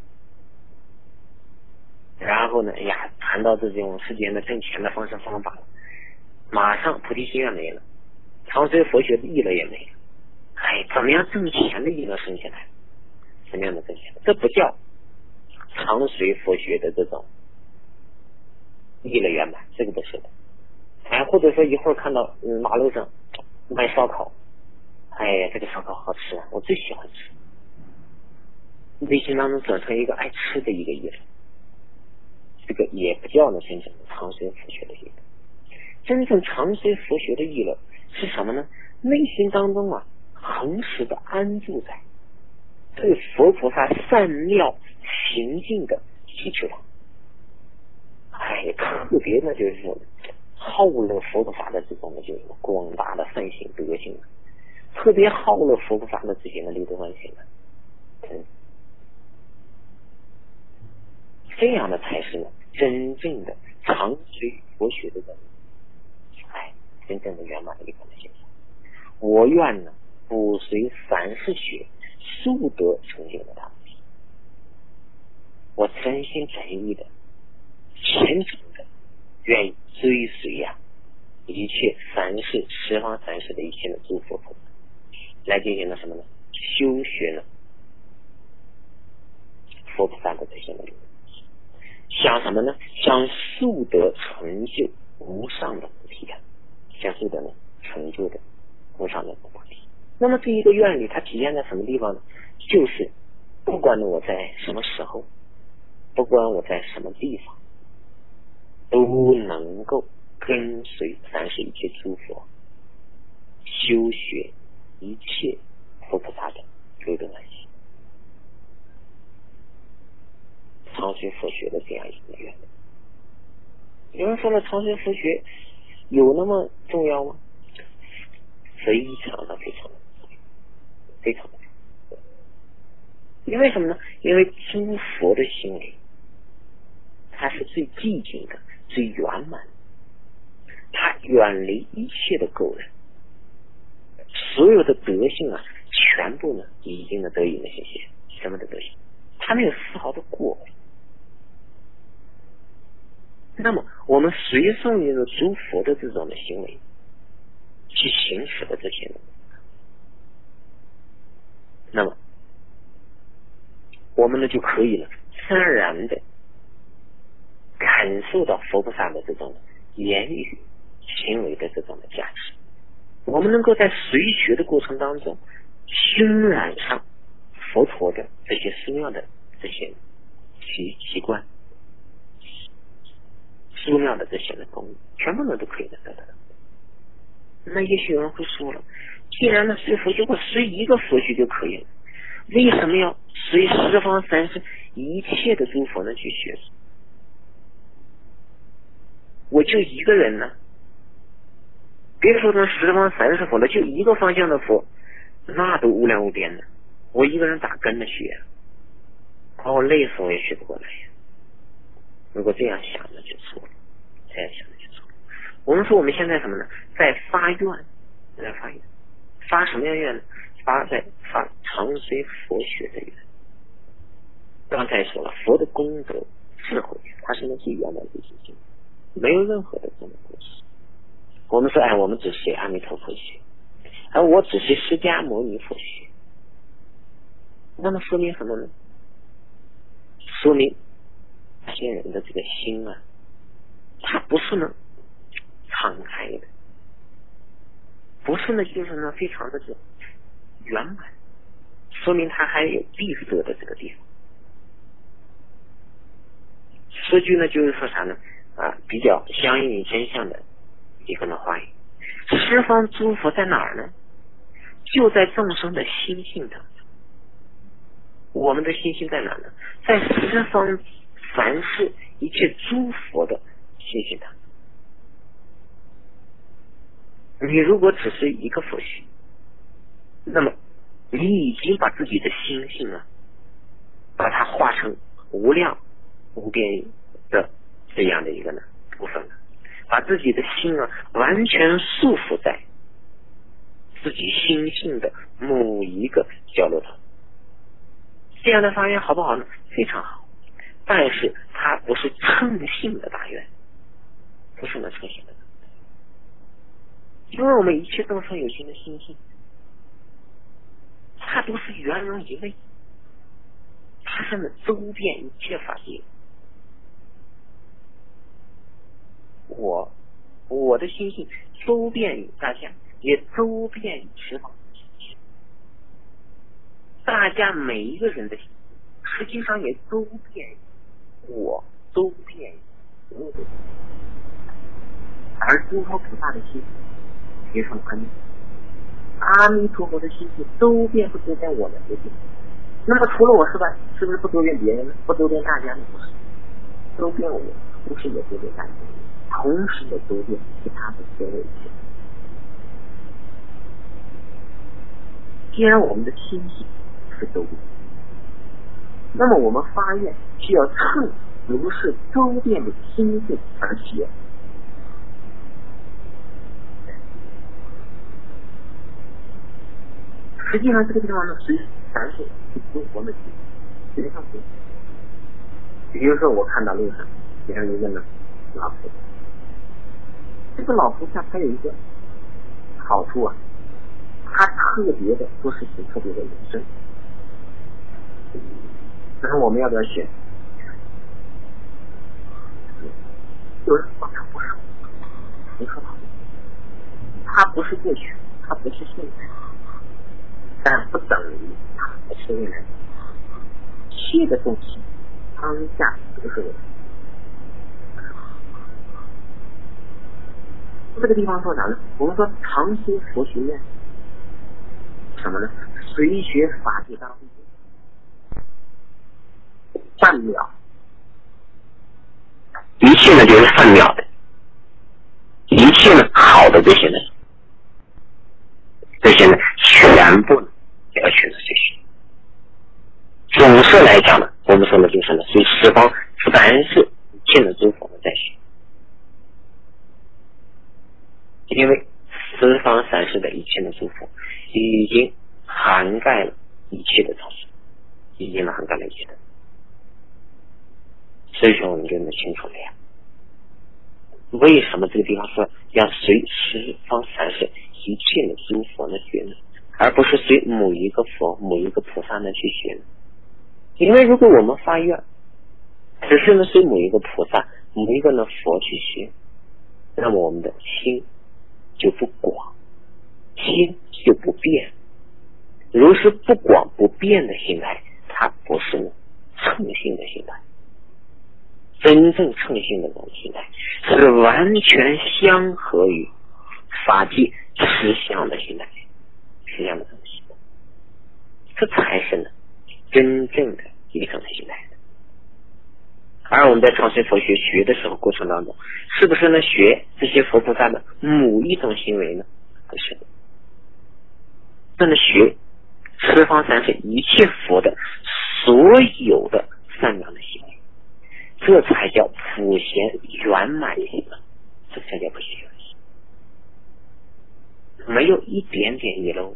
然后呢，哎呀，谈到这种世间的挣钱的方式方法，马上菩提心也没了，常随佛学的意乐也没了。哎，怎么样挣钱的意乐升起来？怎么样的挣钱？这不叫常随佛学的这种意乐圆满，这个不是的。哎，或者说一会儿看到嗯马路上卖烧烤，哎，这个烧烤好吃啊，我最喜欢吃，内心当中转成一个爱吃的一个意乐，这个也不叫呢真正的常随佛学的意乐。真正常随佛学的意乐是什么呢？内心当中啊，恒时的安住在对佛菩萨善妙行径的祈求上。哎，特别呢就是说好乐佛菩萨的这种的就是广大的善行德行，特别好乐佛菩萨的这些的六度万行的，嗯，这样的才是呢真正的常随佛学的人，哎，真正的圆满的一个现象。我愿呢不随凡世学，速得成就的他们。我真心真意的、虔诚的，愿意追随呀、啊、一切凡世十方三世的一切的诸佛菩萨，来进行了什么呢？修学呢佛菩萨的这些能力，想什么呢？想速得成就无上的菩提啊，想速得呢成就的无上的菩提。那么这一个愿力它体现在什么地方呢？就是不管我在什么时候，不管我在什么地方，都能够跟随三世一切诸佛修学一切佛菩萨的六度万行，常随佛学的这样一个愿力。有人说了，常随佛学有那么重要吗？非常的非常的非常的，因为什么呢？因为诸佛的行为它是最寂静的、最圆满的，它远离一切的垢染，所有的德性啊，全部呢已经的得以那些些什么的德性，它没有丝毫的过悔。那么我们随顺这个诸佛的这种的行为去行使的这些呢，那么我们呢就可以了自然的感受到佛菩萨的这种言语行为的这种的价值。 我们能够在随学的过程当中熏染上佛陀的这些寺庙的这些习习惯、寺庙的这些的功能，全部呢都可以得到的。那也许有人会说了，既然呢随佛学，我随一个佛学就可以了，为什么要随十方三世一切的诸佛呢去学？我就一个人呢，别说成十方三世佛了，就一个方向的佛，那都无量无边的。我一个人打根的学，把我累死我也学不过来呀。如果这样想的就错了，这样想的就错了。我们说我们现在什么呢？在发愿，在发愿，发什么样愿呢？发在发常随佛学的愿。刚才说了，佛的功德、智慧，它是那最圆满的境界，没有任何的这种故事。我们说，哎，我们只学阿弥陀佛学，而我只学释迦牟尼佛学，那么说明什么呢？说明这些人的这个心啊，他不是呢敞开的，不是呢就是呢非常的这圆满，说明他还有闭塞的这个地方。这句呢就是说啥呢？啊，比较相应于真相的一个呢话语。十方诸佛在哪儿呢？就在众生的心性当中。我们的心性在哪呢？在十方凡是一切诸佛的心性当中。你如果只是一个佛学，那么你已经把自己的心性啊，把它化成无量无边的这样的一个呢部分了，把自己的心啊完全束缚在自己心性的某一个角落上。这样的发愿好不好呢？非常好，但是它不是称性的大愿，不是呢称性的。因为我们一切众生有情的心性，它都是圆融一味，它是呢周遍一切法界。我我的心性周遍于大家，也周遍于十方。大家每一个人的心实际上也周遍于我，周遍于所有的人。而诸佛菩萨的心别说阿弥阿弥陀佛的心性周遍不周遍我们的心？那么除了我之外，是不是不周遍别人呢？不周遍大家呢？不是，周遍我，同时也周遍大家，同时也周遍其他的所有一切。既然我们的心性是周遍，那么我们发愿需要趁如是周遍的心性而学。实际上这个地方呢，是凡是诸佛的心随上学。比如说我看到路上有一个呢老菩萨，这个老菩萨他有一个好处啊，他特别的做事情特别的认真。那么我们要不要学？有人说他不是，你说好，他不是过去，他不是现在，但不等于他不是未来。一切的东西当下都是未来。这个地方说啥呢？我们说常修佛学院什么呢？随学法界当中善妙，一切呢就是善妙的，一切呢好的这些呢，这些呢全部呢要选择去学。总是来讲呢，我们说的就是呢，随十方凡是一切的诸佛呢在学，因为十方三世的一切的诸佛已经涵盖了一切的众生，已经涵盖了一切的，所以说我们就能清楚了呀。为什么这个地方说要随十方三世一切的诸佛呢学呢，而不是随某一个佛、某一个菩萨呢去学呢？因为如果我们发愿只是呢随某一个菩萨、某一个呢佛去学，那么我们的心就不广， 心就不变。如是不广不变的心态，它不是称性的心态。真正称性的这种心态是完全相合于法界实相的心态，实相的这种心态，这才是呢真正的一种心态。而我们在创新佛学学的时候过程当中，是不是呢学这些佛菩萨的某一种行为呢？不是的，这呢学十方三世一切佛的所有的善良的行为，这才叫普贤圆满行，这才叫普贤圆满行，没有一点点遗漏。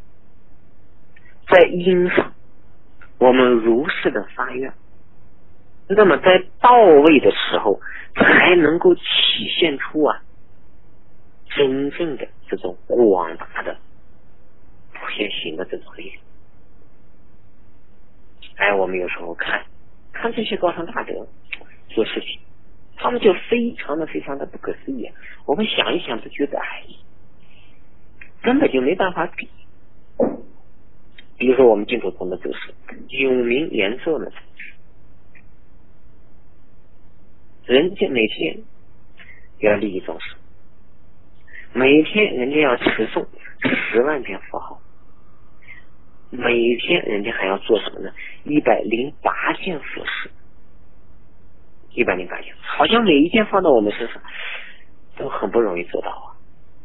在因上我们如是的发愿，那么在到位的时候才能够体现出啊真正的这种广大的普贤行的这种力量。哎，我们有时候看看这些高僧大德做事情，他们就非常的非常的不可思议，我们想一想都觉得哎，根本就没办法比。比如说我们净土宗的祖师永明延寿呢，人家每天要利益众生，每天人家要持诵十万遍佛号，每天人家还要做什么呢？一百零八件佛事，一百零八件，好像每一件放到我们身上都很不容易做到啊。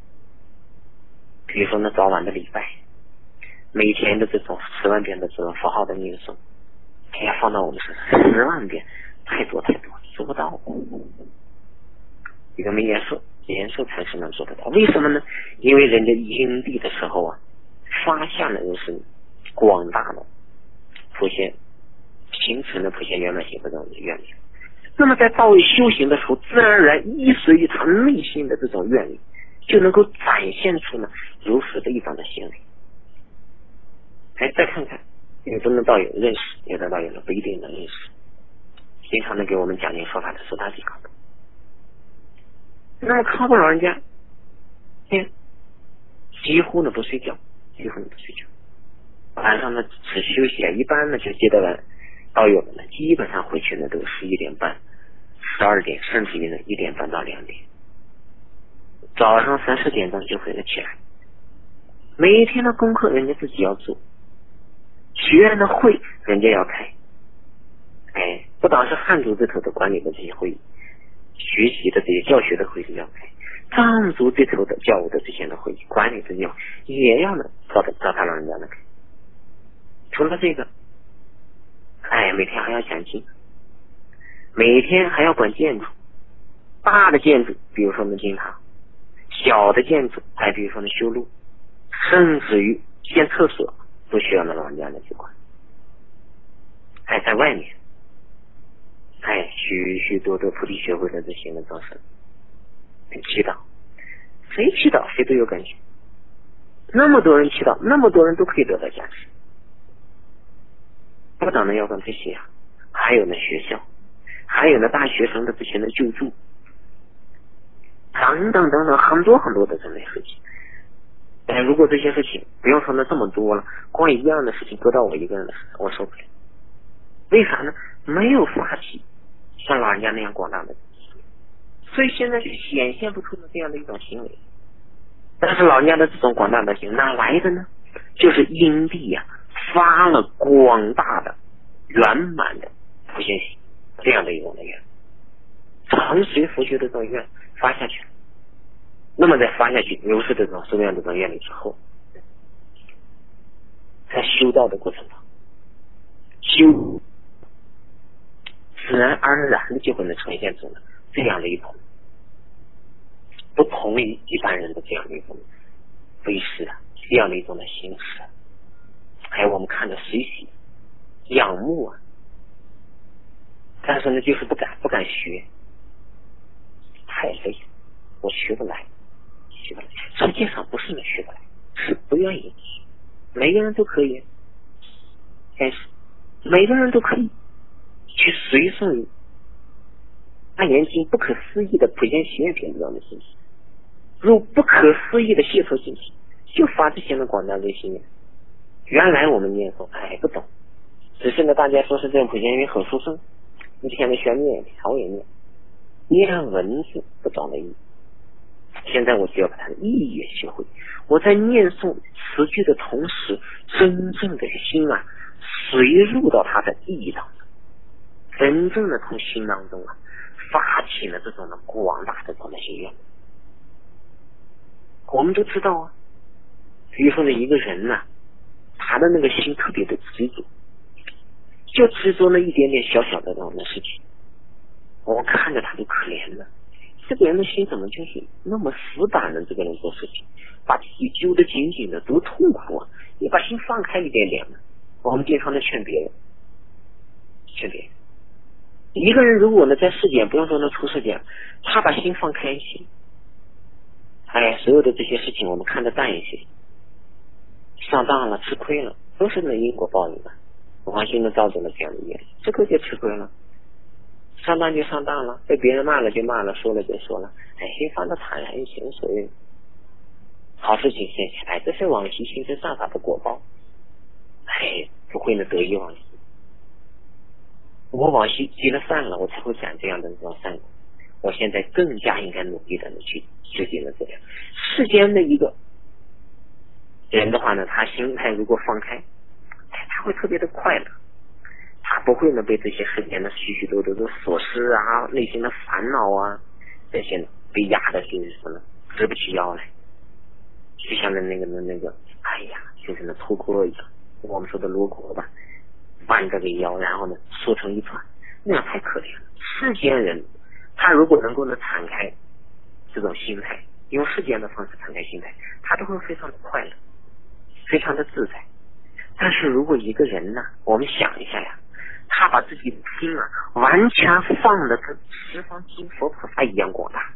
比如说那早晚的礼拜，每天的这种十万遍的这种佛号的念诵，哎呀，放到我们身上十万遍，太多太多，做不到。一个没延寿，延寿才是能做得到。为什么呢？因为人家因地的时候啊，发现了就是广大的普贤形成的普贤圆满行的这种愿力。那么在到位修行的时候，自然而然依随于他内心的这种愿力，就能够展现出呢如实的一种的行为。哎，再看看，有的呢道友认识，有的道友呢不一定能认识。经常呢给我们讲经说法的四大吉康的，那么康复老人家，哎，几乎呢不睡觉，几乎呢不睡觉，晚上呢只休息啊，一般呢就接得完道友们呢，基本上回去呢都十一点半、十二点，甚至于呢一点半到两点，早上三四点钟就会起来。每一天的功课人家自己要做，学院的会人家要开，哎，不单是汉族这头的管理的这些会议，学习的这些教学的会议要开，藏族这头的教务的这些的会议，管理的要也要呢找他找他老人家呢开。除了这个，哎，每天还要讲经，每天还要管建筑，大的建筑比如说呢经堂，小的建筑还比如说呢修路，甚至于建厕所都需要呢老人家来去管。还在外面，哎，许许多多菩提学会的这些人众生祈祷，谁祈祷谁都有感觉，那么多人祈祷，那么多人都可以得到加持。不但呢要管这些啊，还有呢学校，还有呢大学生的这些的救助，等等等等，很多很多的这类事情。哎，如果这些事情不用说的这么多了，光一样的事情搁到我一个人的身上，我受不了。为啥呢？没有发起像老人家那样广大的，所以现在就显现不出了这样的一种行为。但是老人家的这种广大的行哪来的呢？就是因地呀、啊、发了广大的圆满的普贤行这样的一种的愿，常随佛学的这种愿发下去，那么再发下去，如是这种什么样的这种愿力之后，在修道的过程中，修自然而然的就会能呈现出呢这样的一种不同于一般人的这样的一种威势啊，这样的一种的形式，还有我们看着随喜仰慕啊，但是呢就是不敢不敢学，太累了，我学不来，学不来。实际上不是你学不来，是不愿意。每个人都可以，但是每个人都可以去随顺于大眼睛不可思议的普贤行愿品这样的信息。如不可思议的解脱信息， 就发这些的广大的心。原来我们念诵哎不懂，只是呢大家说是这种普贤语很殊胜，你现在需要念，我也念，念文字不懂的意义。现在我就要把它的意义也学会。我在念诵词句的同时，真正的心啊，随入到它的意义当中，真正的从心当中啊，发起了这种的广大的这种的心愿。我们都知道啊，比如说呢，一个人呢、啊，他的那个心特别的执着，就执着那一点点小小的这种的事情，我看着他就可怜了。这个人的心怎么就是那么死板的？这个人做事情，把自己揪得紧紧的，多痛苦啊！你把心放开一点点嘛。我们经常的劝别人，劝别人。一个人如果呢在世间，不用说呢出世间，他把心放开一些，哎，所有的这些事情我们看得淡一些，上当了，吃亏了，都是那因果报应的。王心呢造就了这样的业，这个就吃亏了。上当就上当了，被别人骂了就骂了，说了就说了，哎，心放得坦然一些，无所谓。好事情现前，哎，这是往昔心生善法的果报，哎，不会呢得意忘形。我往昔积了善了，我才会感这样的这种善果。我现在更加应该努力的去实践了这样。世间的一个人的话呢，他心态如果放开，哎，他会特别的快乐。他不会呢被这些世间的许许多多的琐事啊、内心的烦恼啊这些呢被压的就是什么呢，直不起腰来，就像那那个那个哎呀，就是那脱裤一样，我们说的罗锅吧，弯着个腰，然后呢缩成一团，那样太可怜了。世间人他如果能够呢敞开这种心态，用世间的方式敞开心态，他都会非常的快乐，非常的自在。但是如果一个人呢，我们想一下呀，他把自己的心啊完全放得跟十方诸佛菩萨一样广大，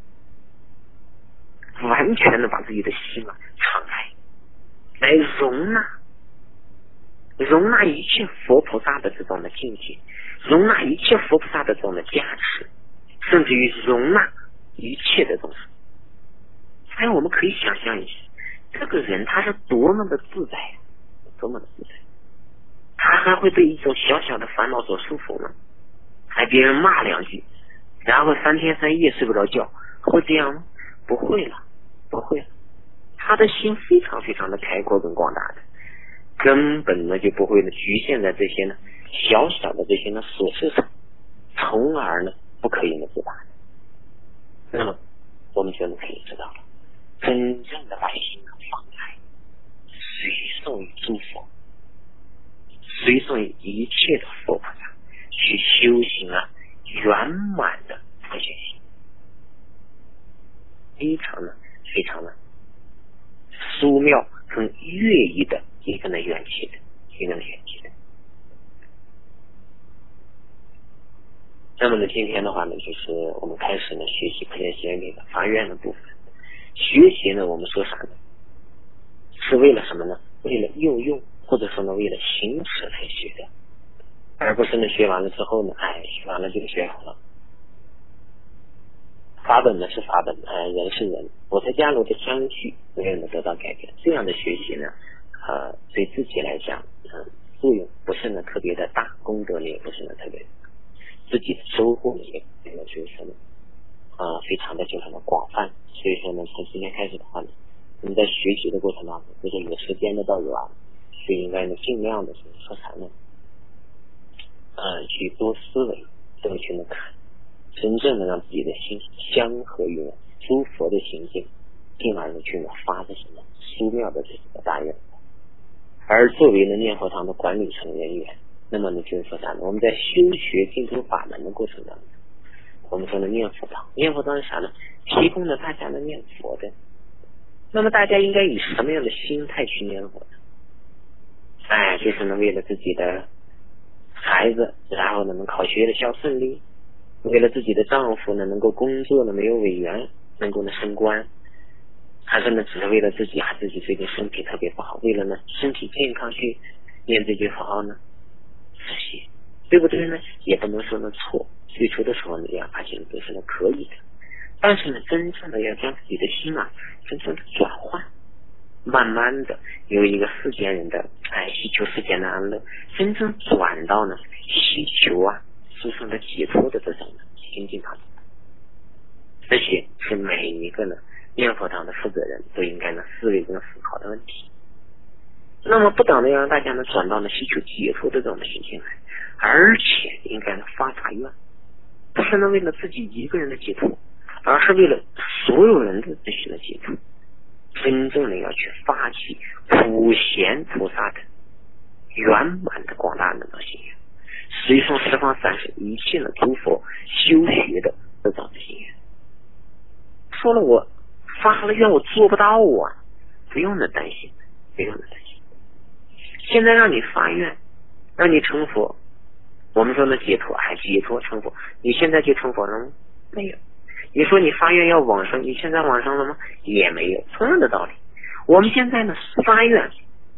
完全的把自己的心啊敞开，来容纳容纳一切佛菩萨的这种的境界，容纳一切佛菩萨的这种的加持，甚至于容纳一切的东西。哎，我们可以想象一下，这个人他是多么的自在，多么的自在。他还会被一种小小的烦恼所束缚吗？还别人骂两句，然后三天三夜睡不着觉，会这样吗？不会了，不会了。他的心非常非常的开阔跟广大的，根本呢就不会呢局限在这些呢小小的这些呢琐事上，从而呢不可以呢自拔。那么我们就能可以知道了，真正的把心放开，随送于诸佛，随送于一切的佛菩萨去修行啊圆满的佛学心，非常的非常的殊妙跟悦意的一个呢缘起的一个呢缘起的。那么呢今天的话呢，就是我们开始呢学习普贤行愿的发愿的部分。学习呢我们说啥呢，是为了什么呢？为了应用，或者说呢为了行持来学的，而不是呢学完了之后呢，哎，学完了就学好了。法本呢是法本，哎，人是人，我在加入的相续没有能得到改变，这样的学习呢，呃，对自己来讲，嗯、呃，作用不是呢特别的大，功德呢也不是呢特别的大，自己的收获呢也没有就是说呢，啊、呃，非常的就是呢广泛，所以说呢，从今天开始的话呢，我们在学习的过程当中，就是有时间的倒有啊，就应该呢尽量的就是说啥呢，呃，去多思维，多去呢看。真正的让自己的心相合于诸佛的行径，进而呢去呢发的什么殊妙的这个大愿。而作为呢念佛堂的管理层人员，那么呢就是说啥呢？我们在修学净土法门的过程当中，我们说呢念佛堂，念佛堂是啥呢？提供了大家的念佛的。那么大家应该以什么样的心态去念佛呢？哎，就是呢为了自己的孩子，然后呢能考学的效顺利。为了自己的丈夫呢能够工作呢没有违缘，能够呢升官，还是呢只是为了自己啊自己最近身体特别不好，为了呢身体健康去念这句佛号呢，这些对不对呢？也不能说呢错，最初的时候呢要发现都是呢可以的，但是呢真正的要将自己的心啊真正的转换， 慢慢的由一个世间人的哎希求世间的安乐，真正转到呢希求啊殊胜的解脱的这种心境当中。这些是每一个呢念佛堂的负责人都应该呢思维跟思考的问题。那么不但的要让大家呢转到呢希求解脱的这种的心情来，而且应该呢发大愿，不是呢为了自己一个人的解脱，而是为了所有人的这些的解脱，真正的要去发起普贤菩萨的圆满的广大的这种心愿，随从十方三世一切的诸佛修学的这种的心愿。说了我发了愿我做不到啊，不用的担心，不用的担心。现在让你发愿，让你成佛，我们说呢解脱，还解脱成佛，你现在就成佛了吗？没有。你说你发愿要往生，你现在往生了吗？也没有。同样的道理，我们现在呢发愿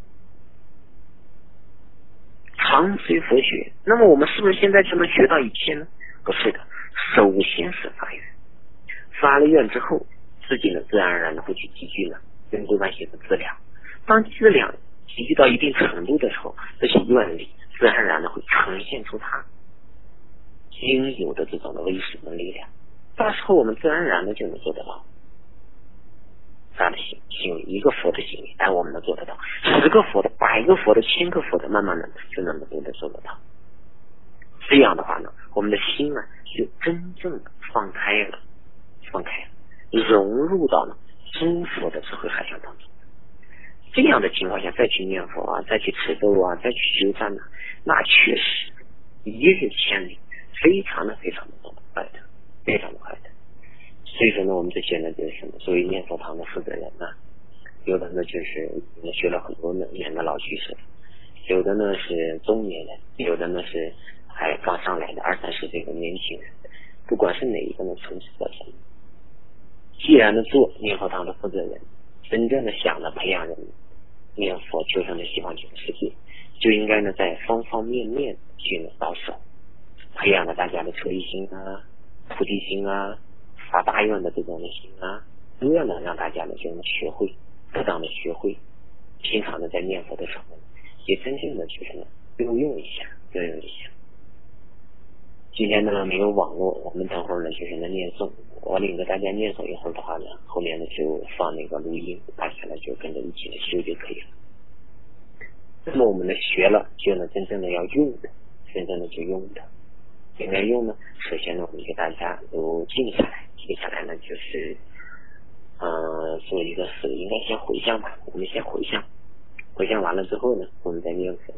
常随佛学，那么我们是不是现在就能学到一切呢？不是的，首先是发愿，发了愿之后，自己呢自然而然的会去积聚呢跟多关系的资粮，当资粮积聚到一定程度的时候，这些愿力自然而然的会呈现出它应有的这种的威势跟力量，到时候我们自然而然的就能做得到。这样的行行为，一个佛的行为，哎，我们能做得到；十个佛的、百个佛的、千个佛的，慢慢的就能够的做得到。这样的话呢，我们的心啊，就真正的放开了，放开了，融入到了诸佛的智慧海洋当中。这样的情况下，再去念佛啊，再去持咒啊，再去修禅呢，那确实一日千里，非常的非常的快的，非常的快的。所以说呢，我们这些呢就是作为念佛堂的负责人呢，有的呢就是学了很多年的老居士，有的呢是中年人，有的呢是还刚上来的二三十岁的年轻人，不管是哪一个呢从事的什么，既然呢做念佛堂的负责人，真正的想着培养人念佛求生的西方极乐世界，就应该呢在方方面面去呢到手，培养了大家的彻意心啊、菩提心啊、发大愿的这种的心啊，都要呢让大家呢就能学会，不当的学会，经常的在念佛的时候，也真正的就是呢应用一下，应用一下。今天呢没有网络，我们等会儿呢就是呢念诵，我领着大家念诵一会儿的话呢，后面呢就放那个录音，大家呢就跟着一起来修就可以了。那么我们呢学了，就呢真正的要用的，真正的去用的，怎么样用呢？首先呢，我们给大家都静下来，静下来呢就是呃做一个事，应该先回向吧，我们先回向，回向完了之后呢，我们再念佛。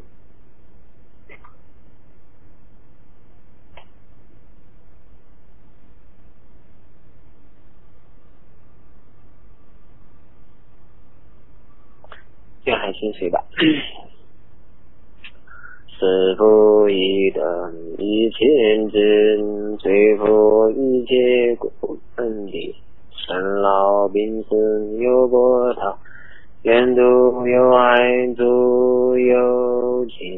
先喊心水吧。师父一等一千真，最后一切故本地，生老病死有波涛，愿度有爱足有情，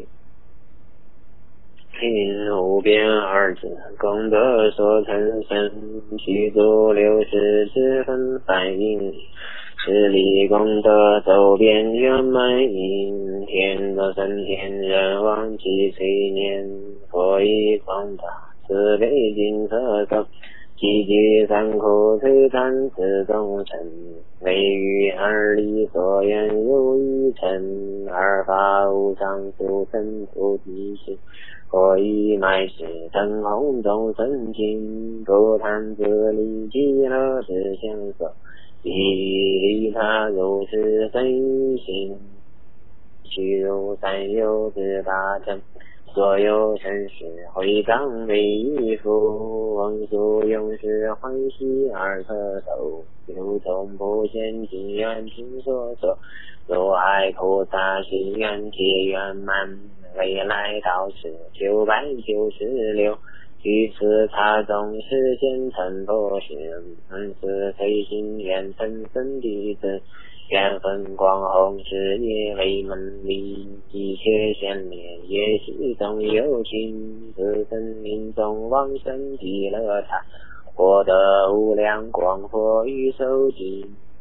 听无边二字功德所成身，其足六十之分反应，是力功德周遍圆满因，天德升天人王及垂念，佛以广大慈悲金色手，积聚三苦摧残此众生，为于二力所愿有一成，二法无上殊胜菩提心，佛以乃是灯红众生心，不贪自利极乐之相受，以利他如是身心，虚如三有之大乘，所有生世会当为一夫，翁宿永世欢喜而可受，有从不现经愿听所说，若爱菩萨心愿皆圆满，未来到世九百九十六，于此他中实现成佛性，是随心愿成生弟子，愿分光弘事业为门里，一切先烈也是中有情，自生命中往生极乐刹，获得无量光佛与受记，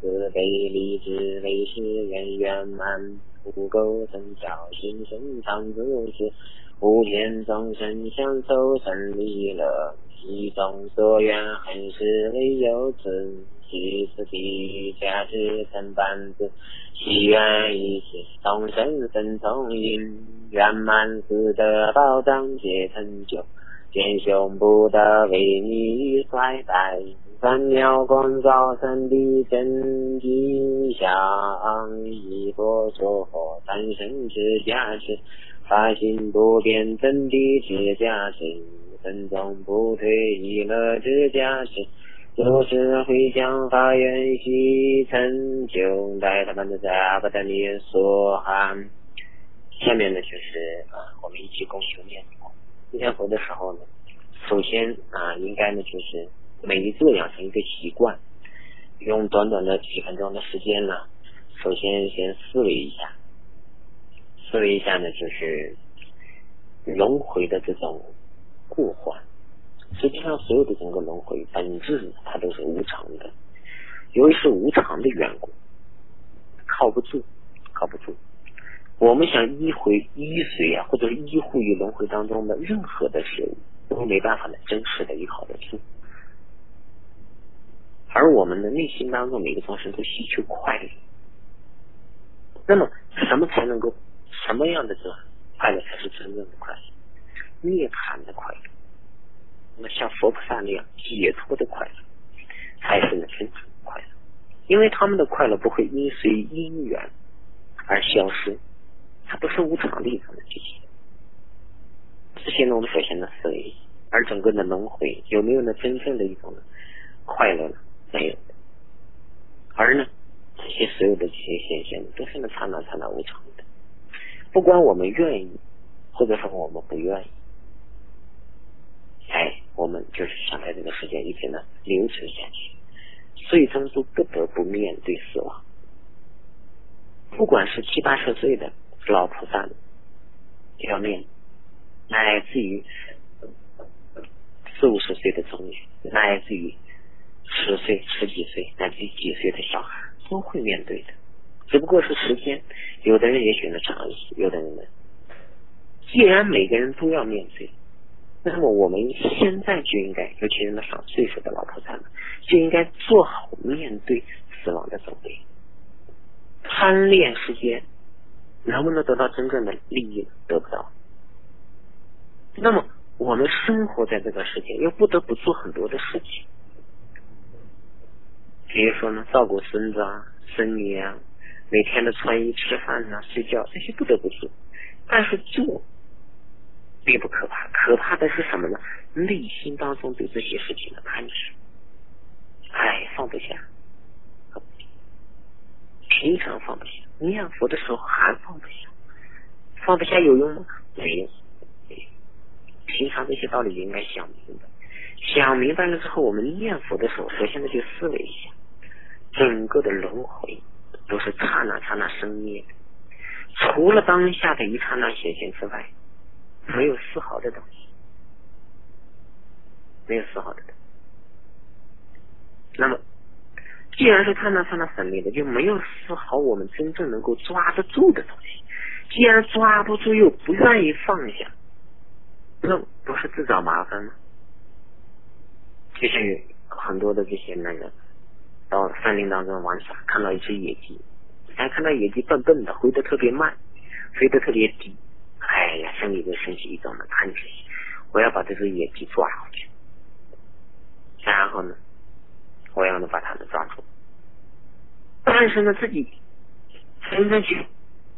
慈悲利智为誓愿圆满，不构成小心深藏自是，无边众生相受生离乐，其中所愿恒是为有此，其次地狱价值成半子，祈愿一切众生生从因，圆满四德宝藏皆成就，见胸不得为你衰败，三秒光照三地真吉祥，一佛说佛三生之加持，发心不变真谛之加持，分宗不退一乐之加持，就是回向发愿悉成就，待他们的在不得你所含。下面呢就是啊，我们一起共修念佛。念佛的时候呢，首先啊，应该呢就是每一次养成一个习惯，用短短的几分钟的时间呢，首先先思维一下，思维一下呢就是轮回的这种过患。实际上所有的整个轮回本质它都是无常的，由于是无常的缘故，靠不住靠不住我们想依回依随啊，或者依护于轮回当中的任何的事物，都没办法的真实的依靠得住。而我们的内心当中每个众生都希求快乐，那么什么才能够，什么样的这快乐才是真正的快乐？涅槃的快乐，那么像佛菩萨那样解脱的快乐才是呢真正的快乐，因为他们的快乐不会因随因缘而消失，它不是无常力上的这些这些呢我们首先的思维，而整个的轮回有没有呢真正的一种快乐呢？没有的。而呢这些所有的这些现象都是呢刹那刹那无常的，不管我们愿意或者说我们不愿意，哎，我们就是想在这个世界一直呢流传下去，最终都不得不面对死亡。不管是七八十岁的老菩萨就要面，乃至于四五十岁的中年，乃至于十岁十几岁乃至于几岁的小孩都会面对的，只不过是时间，有的人也许呢长一些，有的人呢，既然每个人都要面对，那么我们现在就应该，尤其是那上岁数的老菩萨们，就应该做好面对死亡的准备。贪恋世间能不能得到真正的利益？得不到。那么我们生活在这个世界又不得不做很多的事情，比如说呢照顾孙子啊孙女啊，每天的穿衣吃饭啊睡觉，这些不得不做，但是做并不可怕，可怕的是什么呢？内心当中对这些事情的贪执，哎，放不下，平常放不下，念佛的时候还放不下，放不下有用吗？没用。平常这些道理应该想明白，想明白了之后，我们念佛的时候，首先呢就思维一下，整个的轮回都是刹那刹那生灭的，除了当下的一刹那显现之外，没有丝毫的东西，没有丝毫的东西。那么既然是刹那刹那生灭的，就没有丝毫我们真正能够抓得住的东西，既然抓不住又不愿意放下，那不是自找麻烦吗？就是很多的这些那个到森林当中玩耍，看到一只野鸡，哎，看到野鸡笨笨的，回得特别慢，飞得特别低，哎呀，心里就升起一种的贪执，我要把这只野鸡抓回去，然后呢，我要能把它们抓住。但是呢，自己真正去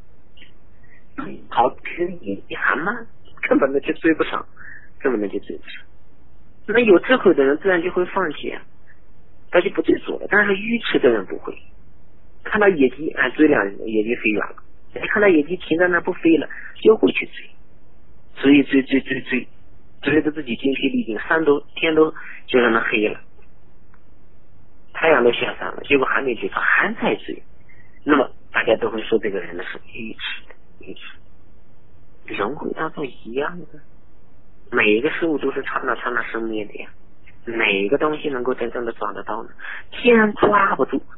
跑比野鸡还慢，根本的就追不上，根本的就追不上。那有智慧的人自然就会放弃啊，他就不追逐了。但是愚痴的人不会，看到野鸡哎追两野鸡飞远了，看到野鸡停在那不飞了，就会去追，追追追追追，追得自己精疲力尽，山都天都就让它黑了，太阳都下山了，结果还没追上，还在追。那么大家都会说这个人呢是愚痴的，愚痴。轮回当中一样的，每一个事物都是刹那刹那生灭的呀，哪个东西能够真正的抓得到呢？既然抓不住，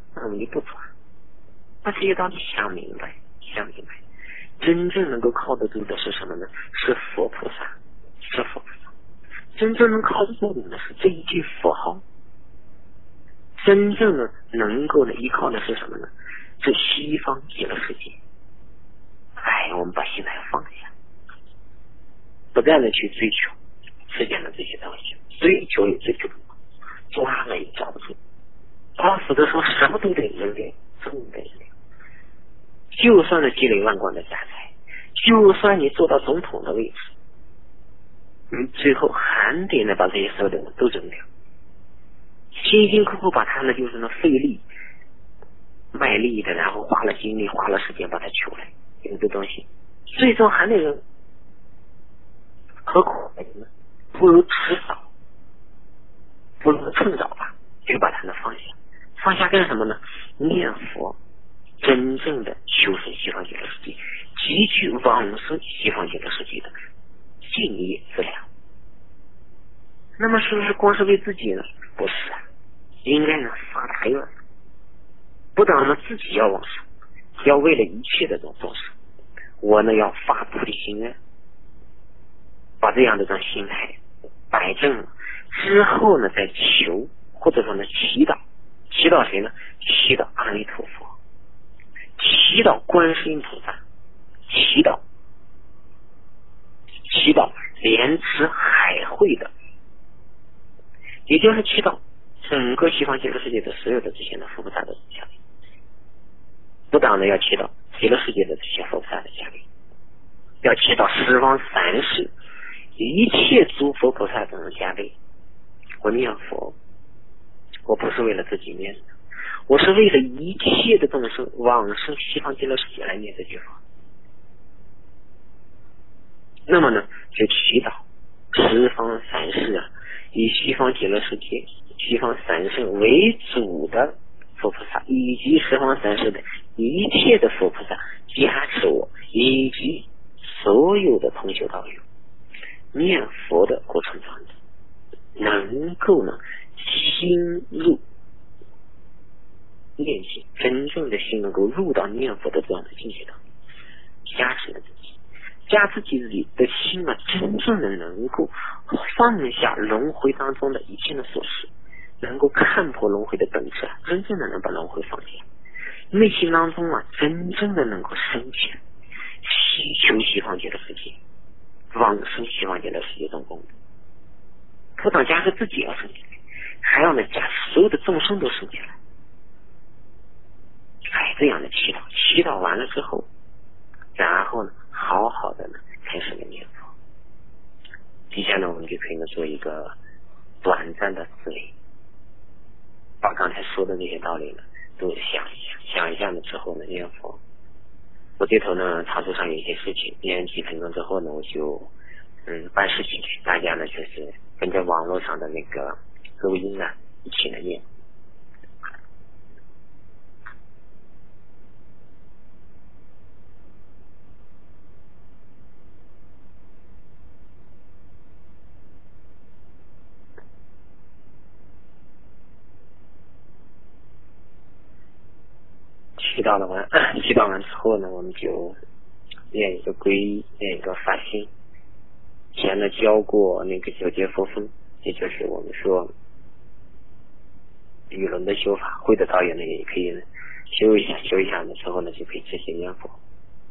那我们就不抓。把这些道理想明白，想明白，真正能够靠得住的是什么呢？是佛菩萨，是佛菩萨。真正能靠得住的是这一句佛号。真正的能够的依靠的是什么呢？是西方极乐世界。哎，我们把心态放下，不断的去追求世间的这些东西，追求也追求不到，抓了也抓不住。老死的说什么都得人脸，什么都得人脸。就算是积累万贯的家财，就算你做到总统的位置，你最后还得呢把这些所有的都扔掉。辛辛苦苦把他呢就是呢费力卖力的，然后花了精力花了时间把它求来，有的东西最终还得扔，何苦呢？不如迟早，不如趁早吧，就把它呢放下。放下干什么呢？念佛，真正的修身西方极乐世界，汲取往生西方极乐世界的敬业资粮。那么是不是光是为自己呢？不是啊，应该呢发大愿，不但呢自己要往生，要为了一切的这种众生，我呢要发菩提心愿，把这样的这种心态摆正了之后呢，再求或者说呢祈祷，祈祷谁呢？祈祷阿弥陀佛，祈祷观世音菩萨，祈祷祈祷莲池海会的，也就是祈祷整个西方极乐世界的所有的这些呢佛菩萨的降临，不但呢要祈祷极乐世界的这些佛菩萨的降临，要祈祷十方三世一切诸佛菩萨等加倍。我念佛，我不是为了自己念的，我是为了一切的众生往生西方极乐世界来念这句话。那么呢，就祈祷十方三世啊，以西方极乐世界、西方三圣为主的佛菩萨，以及十方三世的一切的佛菩萨加持我，以及所有的同修道友，念佛的过程当中，能够呢心入念境，真正的心能够入到念佛的这样的境界当中，加持了自己，加持自己的心啊，真正的能够放下轮回当中的一切的琐事，能够看破轮回的本质啊，真正的能把轮回放下，内心当中啊，真正的能够升起来，祈求西方极乐世界，往生西方极乐世界中功德。不但加持自己要升起来，还要呢加持所有的众生都升起来。哎，这样的祈祷，祈祷完了之后，然后呢，好好的呢开始了念佛。接下来呢，我们就可以呢做一个短暂的思维，把刚才说的那些道理呢都想一想，想一下呢之后呢念佛。我这头呢茶桌上有一些事情，念几分钟之后呢，我就嗯办事情去，大家呢就是跟着网络上的那个录音啊一起来念。祈祷了完，祈祷完之后呢，我们就念一个皈依，念一个发心。前呢教过那个九节佛分，也就是我们说语轮的修法，会的导演呢也可以呢修一下，修一下的时候呢就可以直接念佛。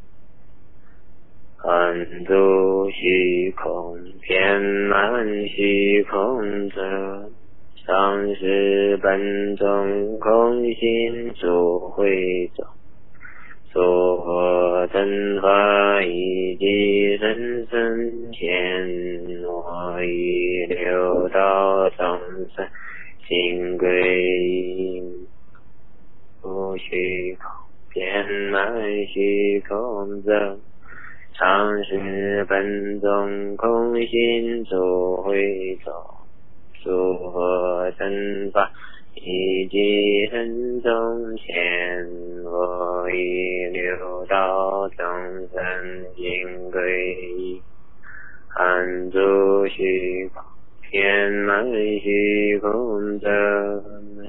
安住虚空，遍满虚空者，上师本宗空心诸会者，诸佛真法以及人生前，我以六道众生心归不虚空，遍满虚空者，上师本宗空心诸会者，诸佛真法以及人中前，我以六道众生心归安住虚空，遍满虚空者，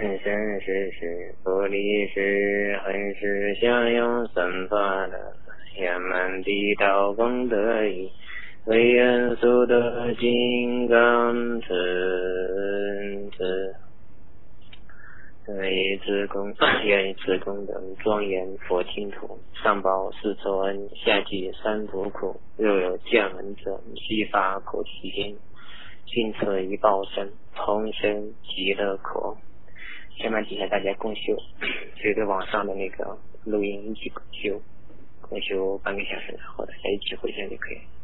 生生世世不离世，恒时相拥三法的，圆满地道功德意，为人速得金刚持子。愿以此功，愿以此功德庄严佛净土，上报四周恩，下济三途苦。若有见闻者，悉发菩提心，尽此一报身，同生极乐国。下面底下大家共修，这个网上的那个录音一起共修，共修半个小时，然后大家一起回向就可以。